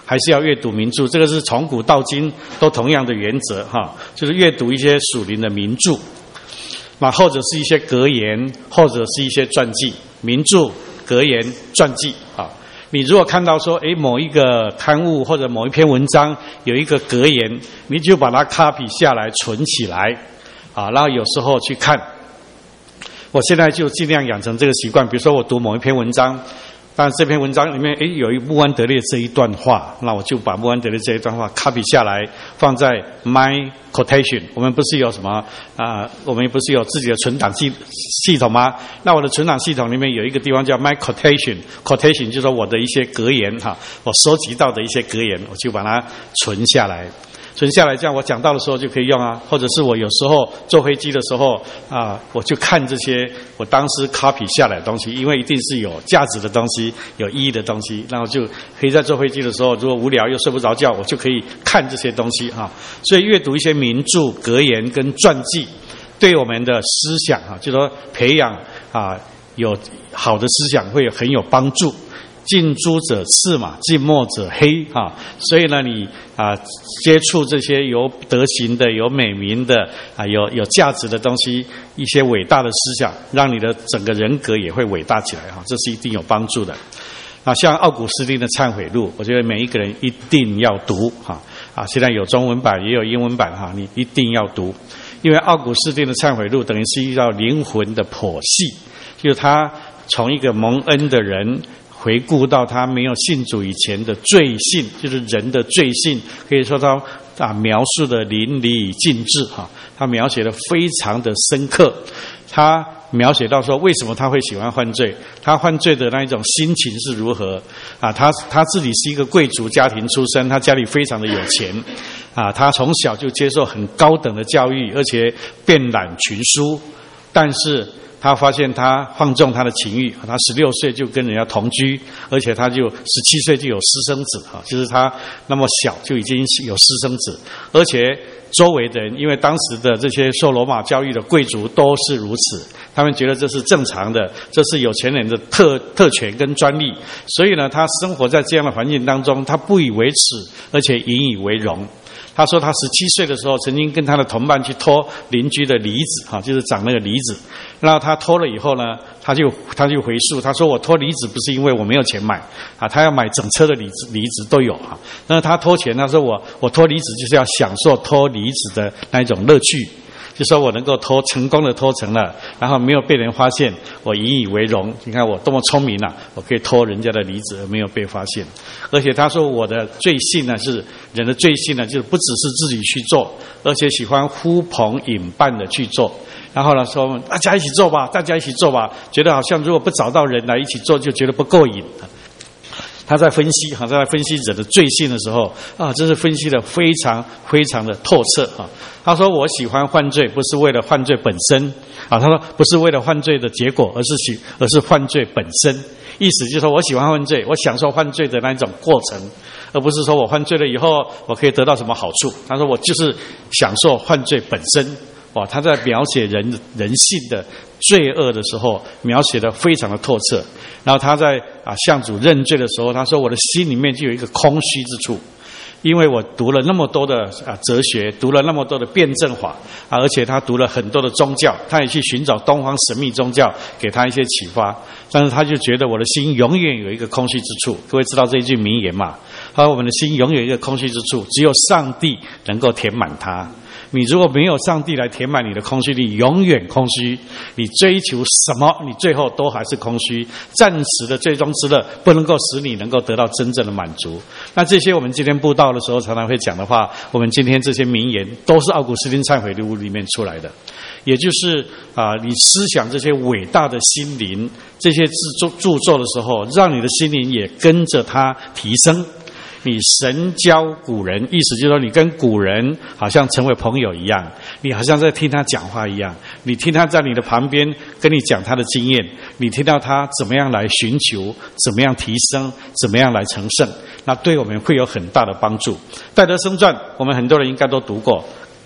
还是要阅读名著，这个是从古到今都同样的原则哈，就是阅读一些属灵的名著，那或者是一些格言，或者是一些传记。名著、格言、传记啊，你如果看到说，诶，某一个刊物或者某一篇文章有一个格言，你就把它 copy 下来存起来啊，然后有时候去看。我现在就尽量养成这个习惯，比如说我读某一篇文章，但这篇文章里面诶有一穆安德烈这一段话，那我就把穆安德烈这一段话 copy 下来，放在 my quotation。我们不是有什么啊、呃？我们不是有自己的存档系系统吗？那我的存档系统里面有一个地方叫 my quotation，quotation 就是说我的一些格言哈，我收集到的一些格言，我就把它存下来。存下来，这样我讲到的时候就可以用啊，或者是我有时候坐飞机的时候啊，我就看这些我当时 copy 下来的东西，因为一定是有价值的东西，有意义的东西，然后就可以在坐飞机的时候，如果无聊又睡不着觉，我就可以看这些东西哈。所以阅读一些名著、格言跟传记，对我们的思想哈，就说培养啊有好的思想会很有帮助。近朱者赤嘛，近墨者黑啊，所以呢，你啊接触这些有德行的、有美名的啊、有有价值的东西，一些伟大的思想，让你的整个人格也会伟大起来哈，这是一定有帮助的。啊，像奥古斯丁的《忏悔录》，我觉得每一个人一定要读哈啊，现在有中文版也有英文版哈，你一定要读，因为奥古斯丁的《忏悔录》等于是一道灵魂的剖析，就是他从一个蒙恩的人。回顾到他没有信主以前的罪性，就是人的罪性，可以说他啊描述的淋漓尽致哈，他描写的非常的深刻。他描写到说为什么他会喜欢犯罪，他犯罪的那一种心情是如何啊？他他自己是一个贵族家庭出身，他家里非常的有钱啊，他从小就接受很高等的教育，而且遍览群书，但是。他发现他放纵他的情欲，他十六岁就跟人家同居，而且他就十七岁就有私生子啊，就是他那么小就已经有私生子，而且周围的人因为当时的这些受罗马教育的贵族都是如此，他们觉得这是正常的，这是有钱人的特特权跟专利，所以呢，他生活在这样的环境当中，他不以为耻，而且引以为荣。他说他十七岁的时候曾经跟他的同伴去偷邻居的梨子哈，就是长那个梨子，然后他偷了以后呢，他就他就回溯，他说我偷梨子不是因为我没有钱买啊，他要买整车的梨子梨子都有啊。那他偷钱，他说我我偷梨子就是要享受偷梨子的那一种乐趣，就说我能够偷成功的偷成了，然后没有被人发现，我引以为荣。你看我多么聪明啊，我可以偷人家的梨子而没有被发现。而且他说我的罪性呢，是人的罪性呢，就是不只是自己去做，而且喜欢呼朋引伴的去做。然后呢说大家一起做吧，大家一起做吧，觉得好像如果不找到人来一起做，就觉得不够瘾。他在分析哈，在分析人的罪性的时候啊，这是分析的非常非常的透彻啊。他说我喜欢犯罪，不是为了犯罪本身啊。他说不是为了犯罪的结果，而是喜而是犯罪本身。意思就是说我喜欢犯罪，我享受犯罪的那一种过程，而不是说我犯罪了以后我可以得到什么好处。他说我就是享受犯罪本身。哇，他在描写人人性的罪恶的时候，描写的非常的透彻。然后他在啊向主认罪的时候，他说我的心里面就有一个空虚之处，因为我读了那么多的啊哲学，读了那么多的辩证法啊，而且他读了很多的宗教，他也去寻找东方神秘宗教，给他一些启发。但是他就觉得我的心永远有一个空虚之处。各位知道这一句名言嘛？他说我们的心永远有一个空虚之处，只有上帝能够填满它。你如果没有上帝来填满你的空虚，你永远空虚。你追求什么，你最后都还是空虚。暂时的最终之乐不能够使你能够得到真正的满足。那这些我们今天布道的时候常常会讲的话，我们今天这些名言都是奥古斯丁忏悔录里面出来的。也就是啊、呃，你思想这些伟大的心灵，这些著著作的时候，让你的心灵也跟着它提升。你神交古人，意思就是说你跟古人好像成为朋友一样，你好像在听他讲话一样，你听他在你的旁边跟你讲他的经验，你听到他怎么样来寻求，怎么样提升，怎么样来成圣，那对我们会有很大的帮助。戴德生传我们很多人应该都读过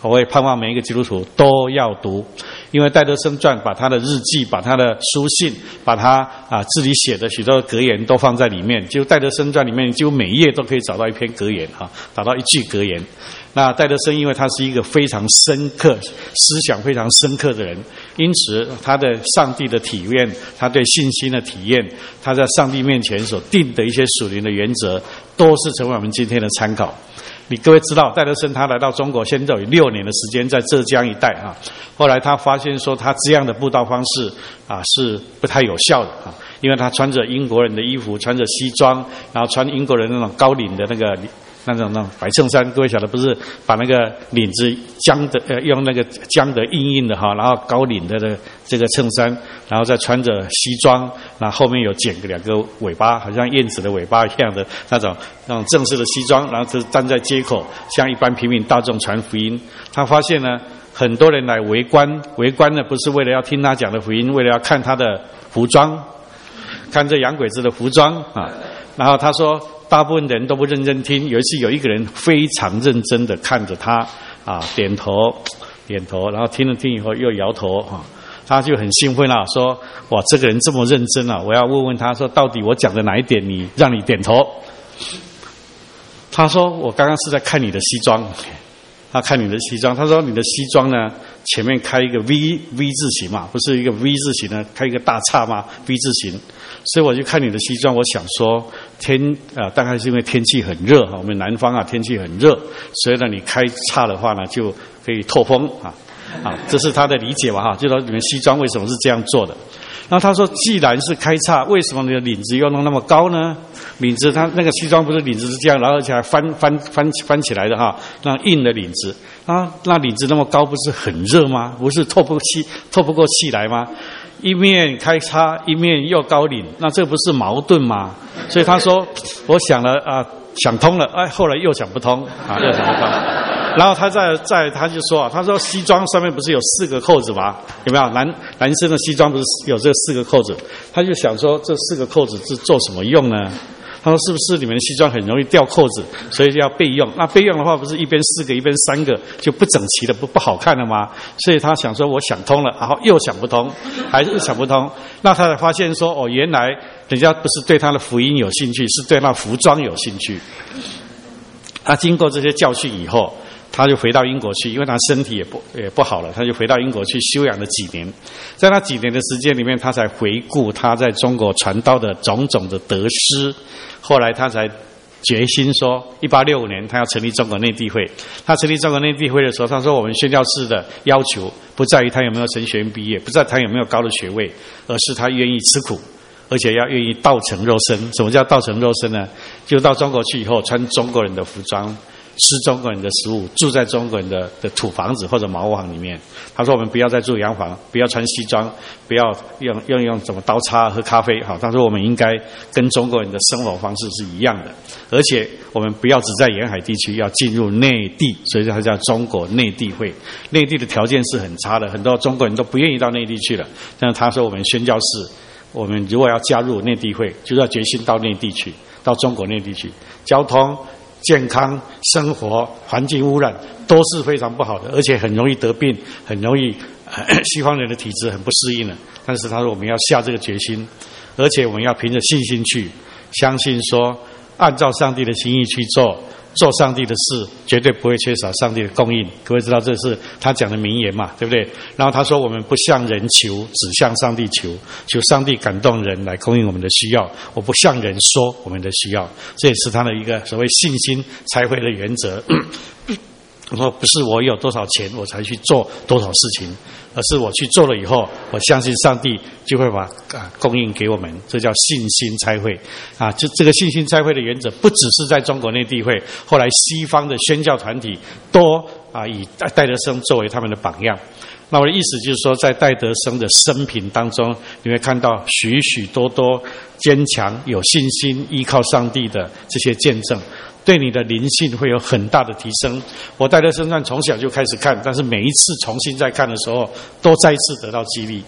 我也盼望每一个基督徒都要读，因为戴德生传把他的日记、把他的书信、把他啊自己写的许多格言都放在里面。就戴德生传里面，几乎每一页都可以找到一篇格言哈，找到一句格言。那戴德生因为他是一个非常深刻、思想非常深刻的人，因此他的上帝的体验，他对信心的体验，他在上帝面前所定的一些属灵的原则，都是成为我们今天的参考。你各位知道，戴德生他来到中国，现在有六年的时间在浙江一带啊。后来他发现说，他这样的布道方式啊是不太有效的啊，因为他穿着英国人的衣服，穿着西装，然后穿英国人那种高领的那个那种那种白衬衫。各位晓得不是把那个领子僵的呃用那个僵的硬硬的哈，然后高领的这个衬衫，然后再穿着西装，然后后面有剪个两个尾巴，好像燕子的尾巴一样的那种那种正式的西装，然后就站在街口向一般平民大众传福音。他发现呢，很多人来围观，围观呢不是为了要听他讲的福音，为了要看他的服装，看这洋鬼子的服装啊。然后他说，大部分人都不认真听。有一次，有一个人非常认真的看着他啊，点头点头，然后听了听以后又摇头啊。他就很兴奋了，说：“哇，这个人这么认真啊！我要问问他说，到底我讲的哪一点你让你点头？”他说：“我刚刚是在看你的西装。”他看你的西装，他说：“你的西装呢，前面开一个 V V 字形嘛，不是一个 V 字形呢，开一个大叉吗 ？V 字形。所以我就看你的西装，我想说天啊、呃，大概是因为天气很热哈，我们南方啊天气很热，所以呢你开叉的话呢就可以透风啊。”啊，这是他的理解吧？哈，就说你们西装为什么是这样做的？然后他说，既然是开叉，为什么你的领子要弄那么高呢？领子他那个西装不是领子是这样，然后而且还翻翻翻翻起来的哈，那硬的领子啊，那领子那么高，不是很热吗？不是透不气透不过气来吗？一面开叉，一面又高领，那这不是矛盾吗？所以他说，我想了啊，想通了，哎，后来又想不通啊，又想不通。然后他在在他就说啊，他说西装上面不是有四个扣子吗？有没有男男生的西装不是有这四个扣子？他就想说这四个扣子是做什么用呢？他说是不是你们的西装很容易掉扣子，所以要备用？那备用的话不是一边四个一边三个就不整齐了，不不好看了吗？所以他想说我想通了，然后又想不通，还是想不通。那他才发现说哦，原来人家不是对他的福音有兴趣，是对他服装有兴趣。他经过这些教训以后，他就回到英国去，因为他身体也不也不好了，他就回到英国去休养了几年。在那几年的时间里面，他才回顾他在中国传道的种种的得失。后来他才决心说，一八六五年他要成立中国内地会。他成立中国内地会的时候，他说我们宣教士的要求不在于他有没有神学院毕业，不在他有没有高的学位，而是他愿意吃苦，而且要愿意道成肉身。什么叫道成肉身呢？就到中国去以后，穿中国人的服装，吃中国人的食物，住在中国人的的土房子或者茅房里面。他说我们不要再住洋房，不要穿西装，不要用用用什么刀叉喝咖啡。好，他说我们应该跟中国人的生活方式是一样的，而且我们不要只在沿海地区，要进入内地，所以它叫中国内地会。内地的条件是很差的，很多中国人都不愿意到内地去了。但是他说我们宣教士，我们如果要加入内地会，就是要决心到内地去，到中国内地去，交通、健康、生活、环境污染都是非常不好的，而且很容易得病，很容易、呃、西方人的体质很不适应了。但是他说我们要下这个决心，而且我们要凭着信心去，相信说按照上帝的心意去做，做上帝的事，绝对不会缺少上帝的供应。各位知道这是他讲的名言嘛，对不对？然后他说我们不向人求，只向上帝求，求上帝感动人来供应我们的需要，我不向人说我们的需要。这也是他的一个所谓信心差会的原则。我说不是我有多少钱我才去做多少事情，而是我去做了以后，我相信上帝就会把啊供应给我们，这叫信心差会啊。就这个信心差会的原则，不只是在中国内地会，后来西方的宣教团体都啊以戴德生作为他们的榜样。那我的意思就是说，在戴德生的生平当中，你会看到许许多多坚强、有信心、依靠上帝的这些见证，对你的灵性会有很大的提升。我戴德生传从小就开始看，但是每一次重新再看的时候，都再一次得到激励。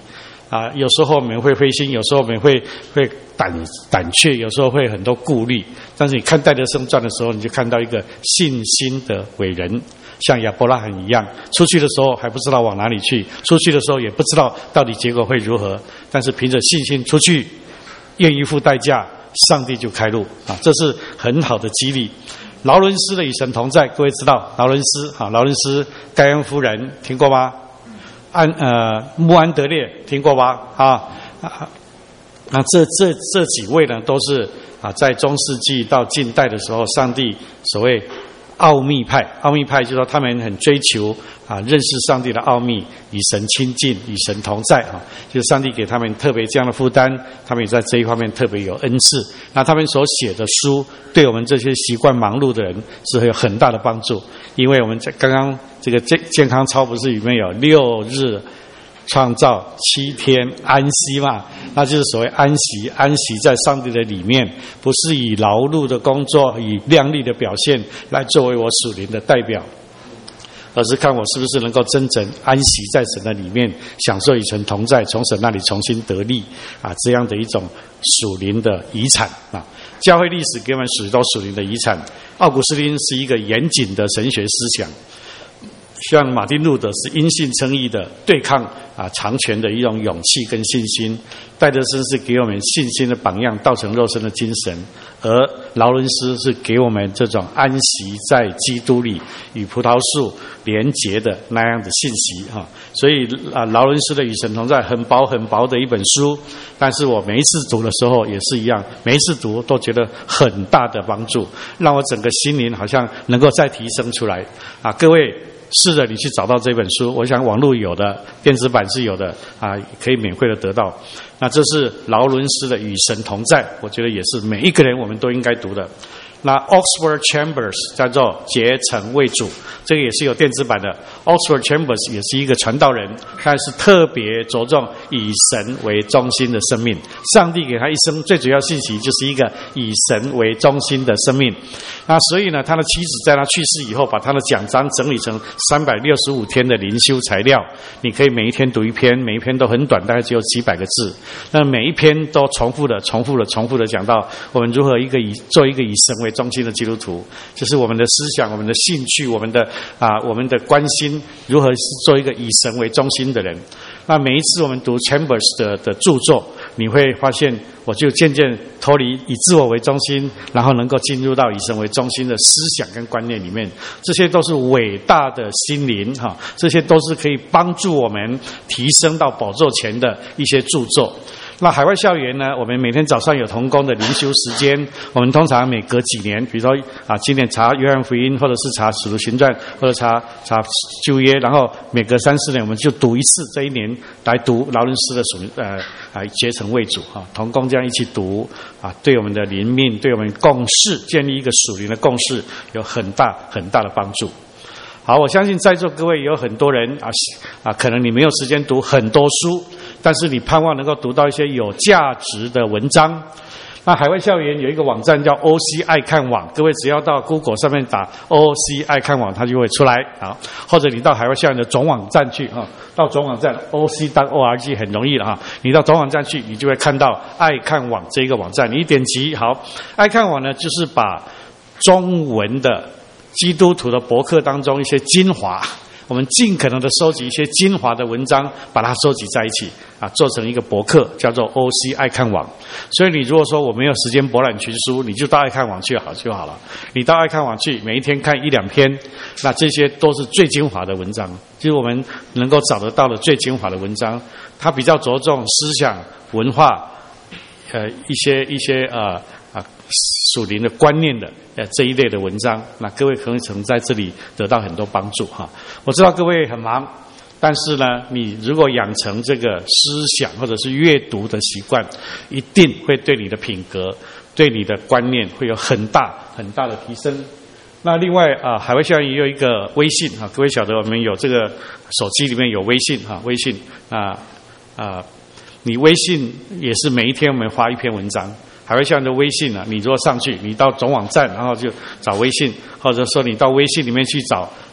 啊，有时候我们会灰心，有时候我们会会胆胆怯，有时候会很多顾虑。但是你看戴德生传的时候，你就看到一个信心的伟人，像亚伯拉罕一样，出去的时候还不知道往哪里去，出去的时候也不知道到底结果会如何，但是凭着信心出去，愿意付代价，上帝就开路啊，这是很好的激励。劳伦斯的与神同在，各位知道劳伦斯啊，劳伦斯盖恩夫人听过吗？安呃穆安德烈听过吧？啊啊，那这这这几位呢，都是啊在中世纪到近代的时候，上帝所谓奥秘派，奥秘派就是说他们很追求啊认识上帝的奥秘，与神亲近，与神同在啊，就是上帝给他们特别这样的负担，他们也在这一方面特别有恩赐。那他们所写的书，对我们这些习惯忙碌的人是会有很大的帮助，因为我们在刚刚这个健健康操不是里面有六日创造七天安息嘛，那就是所谓安息，安息在上帝的里面，不是以劳碌的工作，以亮丽的表现来作为我属灵的代表，而是看我是不是能够真正安息在神的里面，享受与神同在，从神那里重新得力啊，这样的一种属灵的遗产啊。教会历史给我们许多属灵的遗产。奥古斯丁是一个严谨的神学思想，像马丁路德是因信称义的，对抗啊强权的一种勇气跟信心。戴德生是给我们信心的榜样，道成肉身的精神，而劳伦斯是给我们这种安息在基督里与葡萄树连结的那样的信息哈。所以啊，劳伦斯的与神同在很薄很薄的一本书，但是我每一次读的时候也是一样，每一次读都觉得很大的帮助，让我整个心灵好像能够再提升出来啊。各位试着你去找到这本书，我想网络有的，电子版是有的啊，可以免费的得到。那这是劳伦斯的《与神同在》，我觉得也是每一个人我们都应该读的。那 Oxford Chambers 叫做结成为主，这个也是有电子版的。Oxford Chambers 也是一个传道人，但是特别着重以神为中心的生命。上帝给他一生最主要信息就是一个以神为中心的生命。那所以呢，他的妻子在他去世以后，把他的讲章整理成三百六十五天的灵修材料，你可以每一天读一篇，每一篇都很短，大概只有几百个字。那每一篇都重复的、重复的、重复的讲到我们如何一个以做一个以神为中心的基督徒，就是我们的思想、我们的兴趣、我们的啊、我们的关心，如何是做一个以神为中心的人。那每一次我们读 Chambers 的的著作，你会发现，我就渐渐脱离以自我为中心，然后能够进入到以神为中心的思想跟观念里面。这些都是伟大的心灵哈，这些都是可以帮助我们提升到宝座前的一些著作。那海外校园呢，我们每天早上有同工的灵修时间，我们通常每隔几年，比如说啊，今年查约翰福音，或者是查使徒行传，或者查查旧约，然后每隔三四年我们就读一次，这一年来读劳伦斯的属呃啊结成为主哈，同工这样一起读啊，对我们的灵命，对我们共识，建立一个属灵的共识，有很大很大的帮助。好，我相信在座各位有很多人啊啊，可能你没有时间读很多书，但是你盼望能够读到一些有价值的文章。那海外校园有一个网站叫 O C 爱看网，各位只要到 Google 上面打 O C 爱看网，它就会出来啊。或者你到海外校园的总网站去啊，到总网站 O C 点 O R G 很容易了哈。你到总网站去，你就会看到爱看网这一个网站，你一点击好，爱看网呢就是把中文的基督徒的博客当中一些精华，我们尽可能的收集一些精华的文章，把它收集在一起啊，做成一个博客，叫做 O C 爱看网。所以你如果说我没有时间博览群书，你就到爱看网去好就好了。你到爱看网去，每一天看一两篇，那这些都是最精华的文章，就是我们能够找得到的最精华的文章。它比较着重思想、文化，呃，一些一些呃啊属灵的观念的呃这一类的文章，那各位可能曾在这里得到很多帮助哈。我知道各位很忙，但是呢，你如果养成这个思想或者是阅读的习惯，一定会对你的品格、对你的观念会有很大很大的提升。那另外啊，海外校园也有一个微信哈，各位晓得我们有这个手机里面有微信哈，微信啊啊，你微信也是每一天我们发一篇文章。海外校园的微信啊，你如果上去，你到总网站，然后就找微信，或者说你到微信里面去找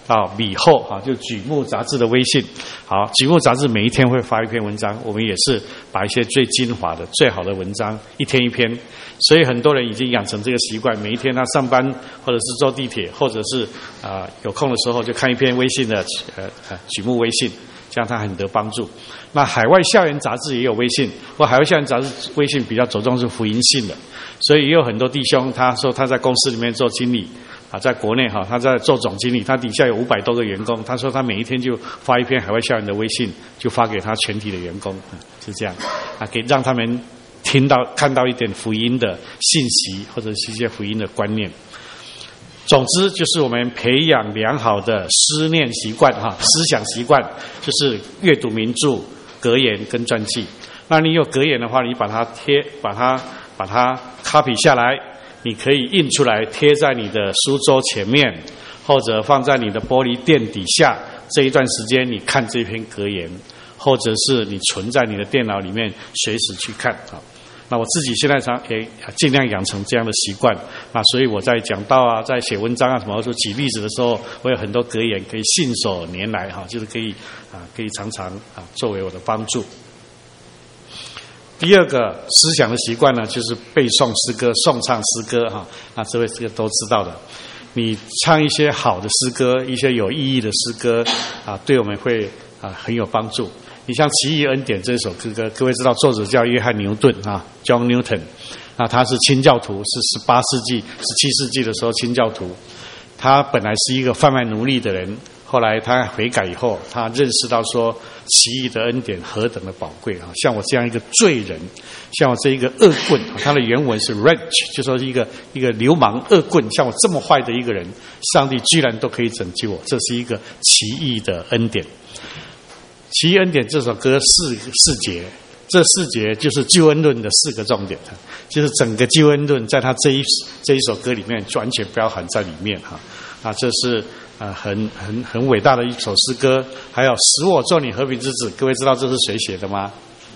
到米后啊，就举目杂志的微信。好，举目杂志每一天会发一篇文章，我们也是把一些最精华的、最好的文章一天一篇。所以很多人已经养成这个习惯，每一天他上班或者是坐地铁，或者是啊、呃、有空的时候就看一篇微信的呃呃举目微信，这样他很得帮助。那海外校园杂志也有微信，不过海外校园杂志微信比较着重是福音性的，所以也有很多弟兄他说他在公司里面做经理。啊，在国内哈，他在做总经理，他底下有五百多个员工。他说他每一天就发一篇海外校园的微信，就发给他全体的员工，是这样啊，给让他们听到、看到一点福音的信息，或者是一些福音的观念。总之，就是我们培养良好的思念习惯哈，思想习惯，就是阅读名著、格言跟传记。那你有格言的话，你把它贴，把它把它 copy 下来。你可以印出来贴在你的书桌前面，或者放在你的玻璃垫底下。这一段时间你看这篇格言，或者是你存在你的电脑里面，随时去看啊。那我自己现在常也尽量养成这样的习惯啊，所以我在讲道啊，在写文章啊什么，说举例子的时候，我有很多格言可以信手拈来哈，就是可以啊，可以常常啊作为我的帮助。第二个思想的习惯呢，就是背诵诗歌、颂唱诗歌哈。那这位这个都知道的。你唱一些好的诗歌，一些有意义的诗歌啊，对我们会啊很有帮助。你像《奇异恩典》这首歌，各位知道作者叫约翰牛顿啊 ，John Newton。那他是清教徒，是十八世纪、十七世纪的时候清教徒。他本来是一个贩卖奴隶的人。后来他悔改以后，他认识到说奇异的恩典何等的宝贵啊！像我这样一个罪人，像我这一个恶棍，他的原文是 wretch， 就说一个一个流氓恶棍，像我这么坏的一个人，上帝居然都可以拯救我，这是一个奇异的恩典。奇异恩典这首歌四四节，这四节就是救恩论的四个重点，就是整个救恩论在他这一这一首歌里面完全包含在里面哈啊，这是。啊，很很很伟大的一首诗歌，还有使我做你和平之子，各位知道这是谁写的吗？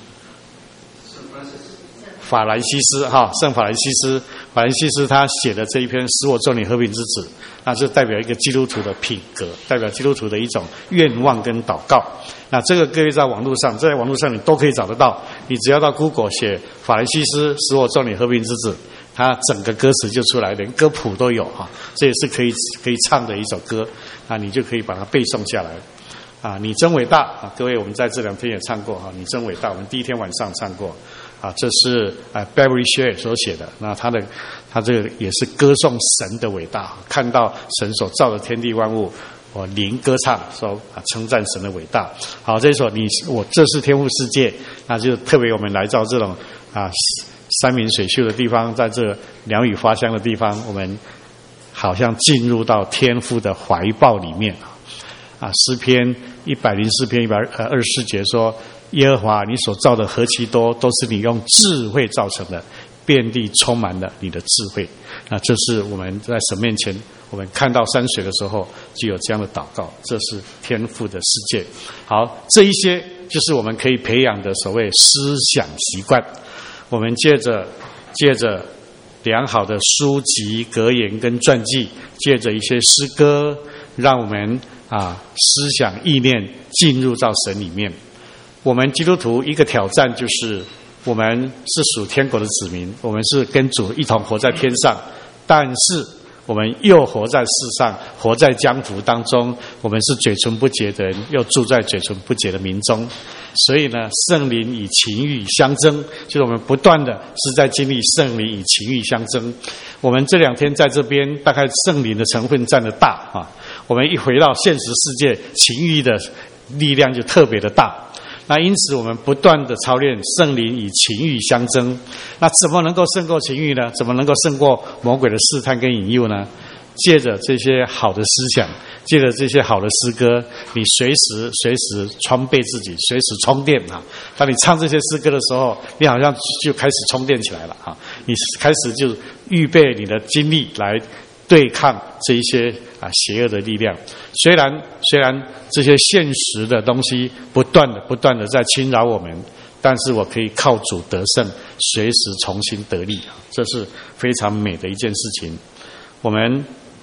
法兰西斯哈，圣法兰西斯，法兰西斯他写的这一篇使我做你和平之子，那就代表一个基督徒的品格，代表基督徒的一种愿望跟祷告。那这个各位在网络上，在网络上你都可以找得到，你只要到 Google 写法兰西斯使我做你和平之子。它整个歌词就出来，连歌谱都有哈，这也是可以可以唱的一首歌啊，你就可以把它背诵下来啊。你真伟大啊，各位，我们在这两天也唱过哈，你真伟大，我们第一天晚上唱过啊，这是啊 Barry Share 所写的，那他的他这个也是歌颂神的伟大，看到神所造的天地万物，我灵歌唱说啊称赞神的伟大。好，这一首你我这是天父世界，那就特别我们来到这种啊。山明水秀的地方，在这鸟语花香的地方，我们好像进入到天父的怀抱里面啊！诗篇一百零四篇一百二十四节说：“耶和华，你所造的何其多，都是你用智慧造成的，遍地充满了你的智慧。”那这是我们在神面前，我们看到山水的时候，就有这样的祷告。这是天父的世界。好，这一些就是我们可以培养的所谓思想习惯。我们借着借着良好的书籍、格言跟传记，借着一些诗歌，让我们啊思想意念进入到神里面。我们基督徒一个挑战就是，我们是属天国的子民，我们是跟主一同活在天上，但是我们又活在世上，活在江湖当中，我们是嘴唇不洁的人，又住在嘴唇不洁的民中。所以呢，圣灵与情欲相争，就是我们不断的是在经历圣灵与情欲相争。我们这两天在这边，大概圣灵的成分占得大啊。我们一回到现实世界，情欲的力量就特别的大。那因此，我们不断的操练圣灵与情欲相争。那怎么能够胜过情欲呢？怎么能够胜过魔鬼的试探跟引诱呢？借着这些好的思想，借着这些好的诗歌，你随时随时装备自己，随时充电啊！当你唱这些诗歌的时候，你好像就开始充电起来了啊！你开始就预备你的精力来对抗这一些啊邪恶的力量。虽然虽然这些现实的东西不断的不断的在侵扰我们，但是我可以靠主得胜，随时重新得力，这是非常美的一件事情。我们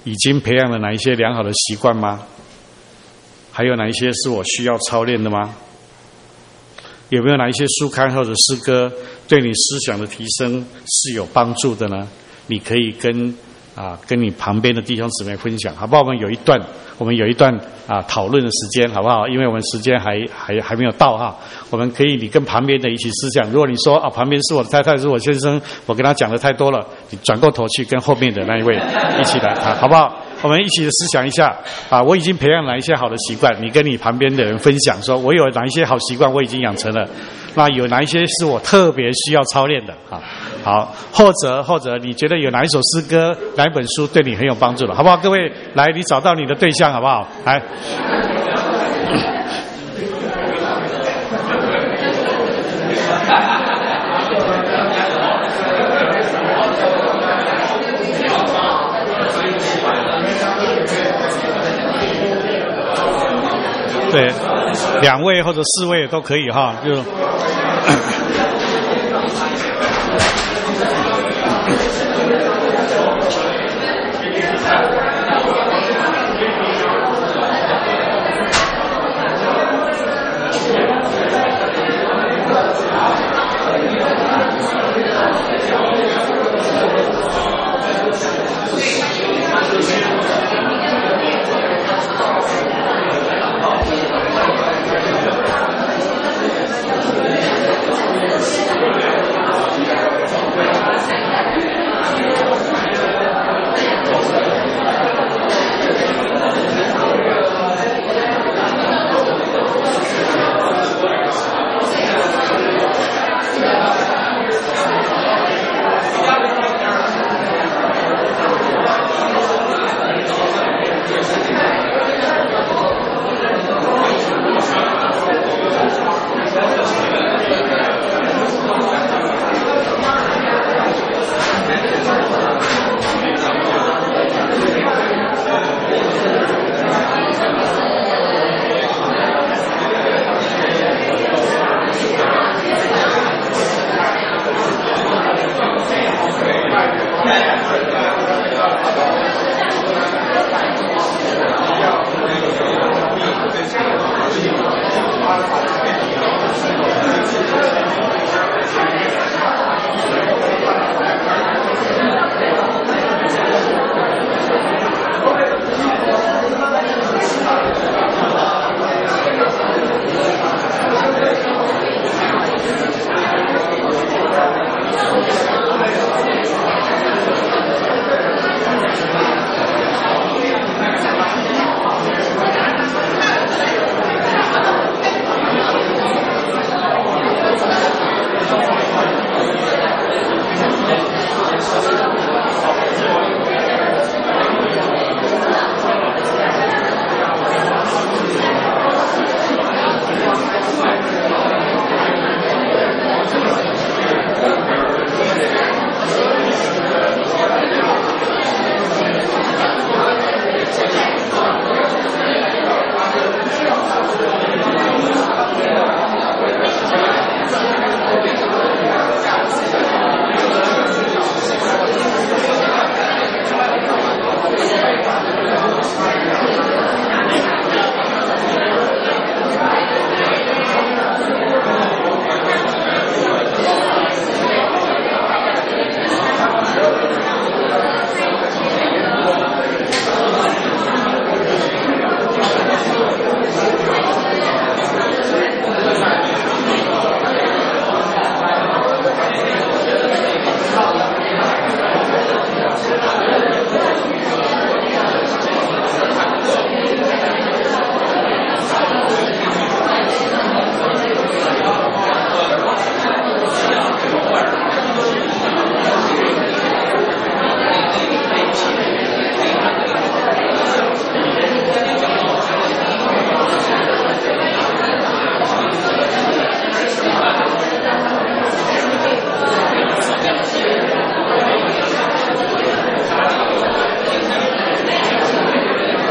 已经培养了哪一些良好的习惯吗？还有哪一些是我需要操练的吗？有没有哪一些书刊或者诗歌对你思想的提升是有帮助的呢？你可以跟啊跟你旁边的弟兄姊妹分享，好不好？我们有一段我们有一段啊讨论的时间，好不好？因为我们时间还还还没有到哈，我们可以你跟旁边的一起思想。如果你说啊旁边是我的太太是我先生，我跟他讲的太多了，你转过头去跟后面的那一位一起来谈，好不好？我们一起思想一下啊！我已经培养哪一些好的习惯？你跟你旁边的人分享，说我有哪一些好习惯我已经养成了，那有哪一些是我特别需要操练的啊？好，或者或者你觉得有哪一首诗歌、哪一本书对你很有帮助的，好不好？各位来，你找到你的对象好不好？来。对，两位或者四位都可以哈，就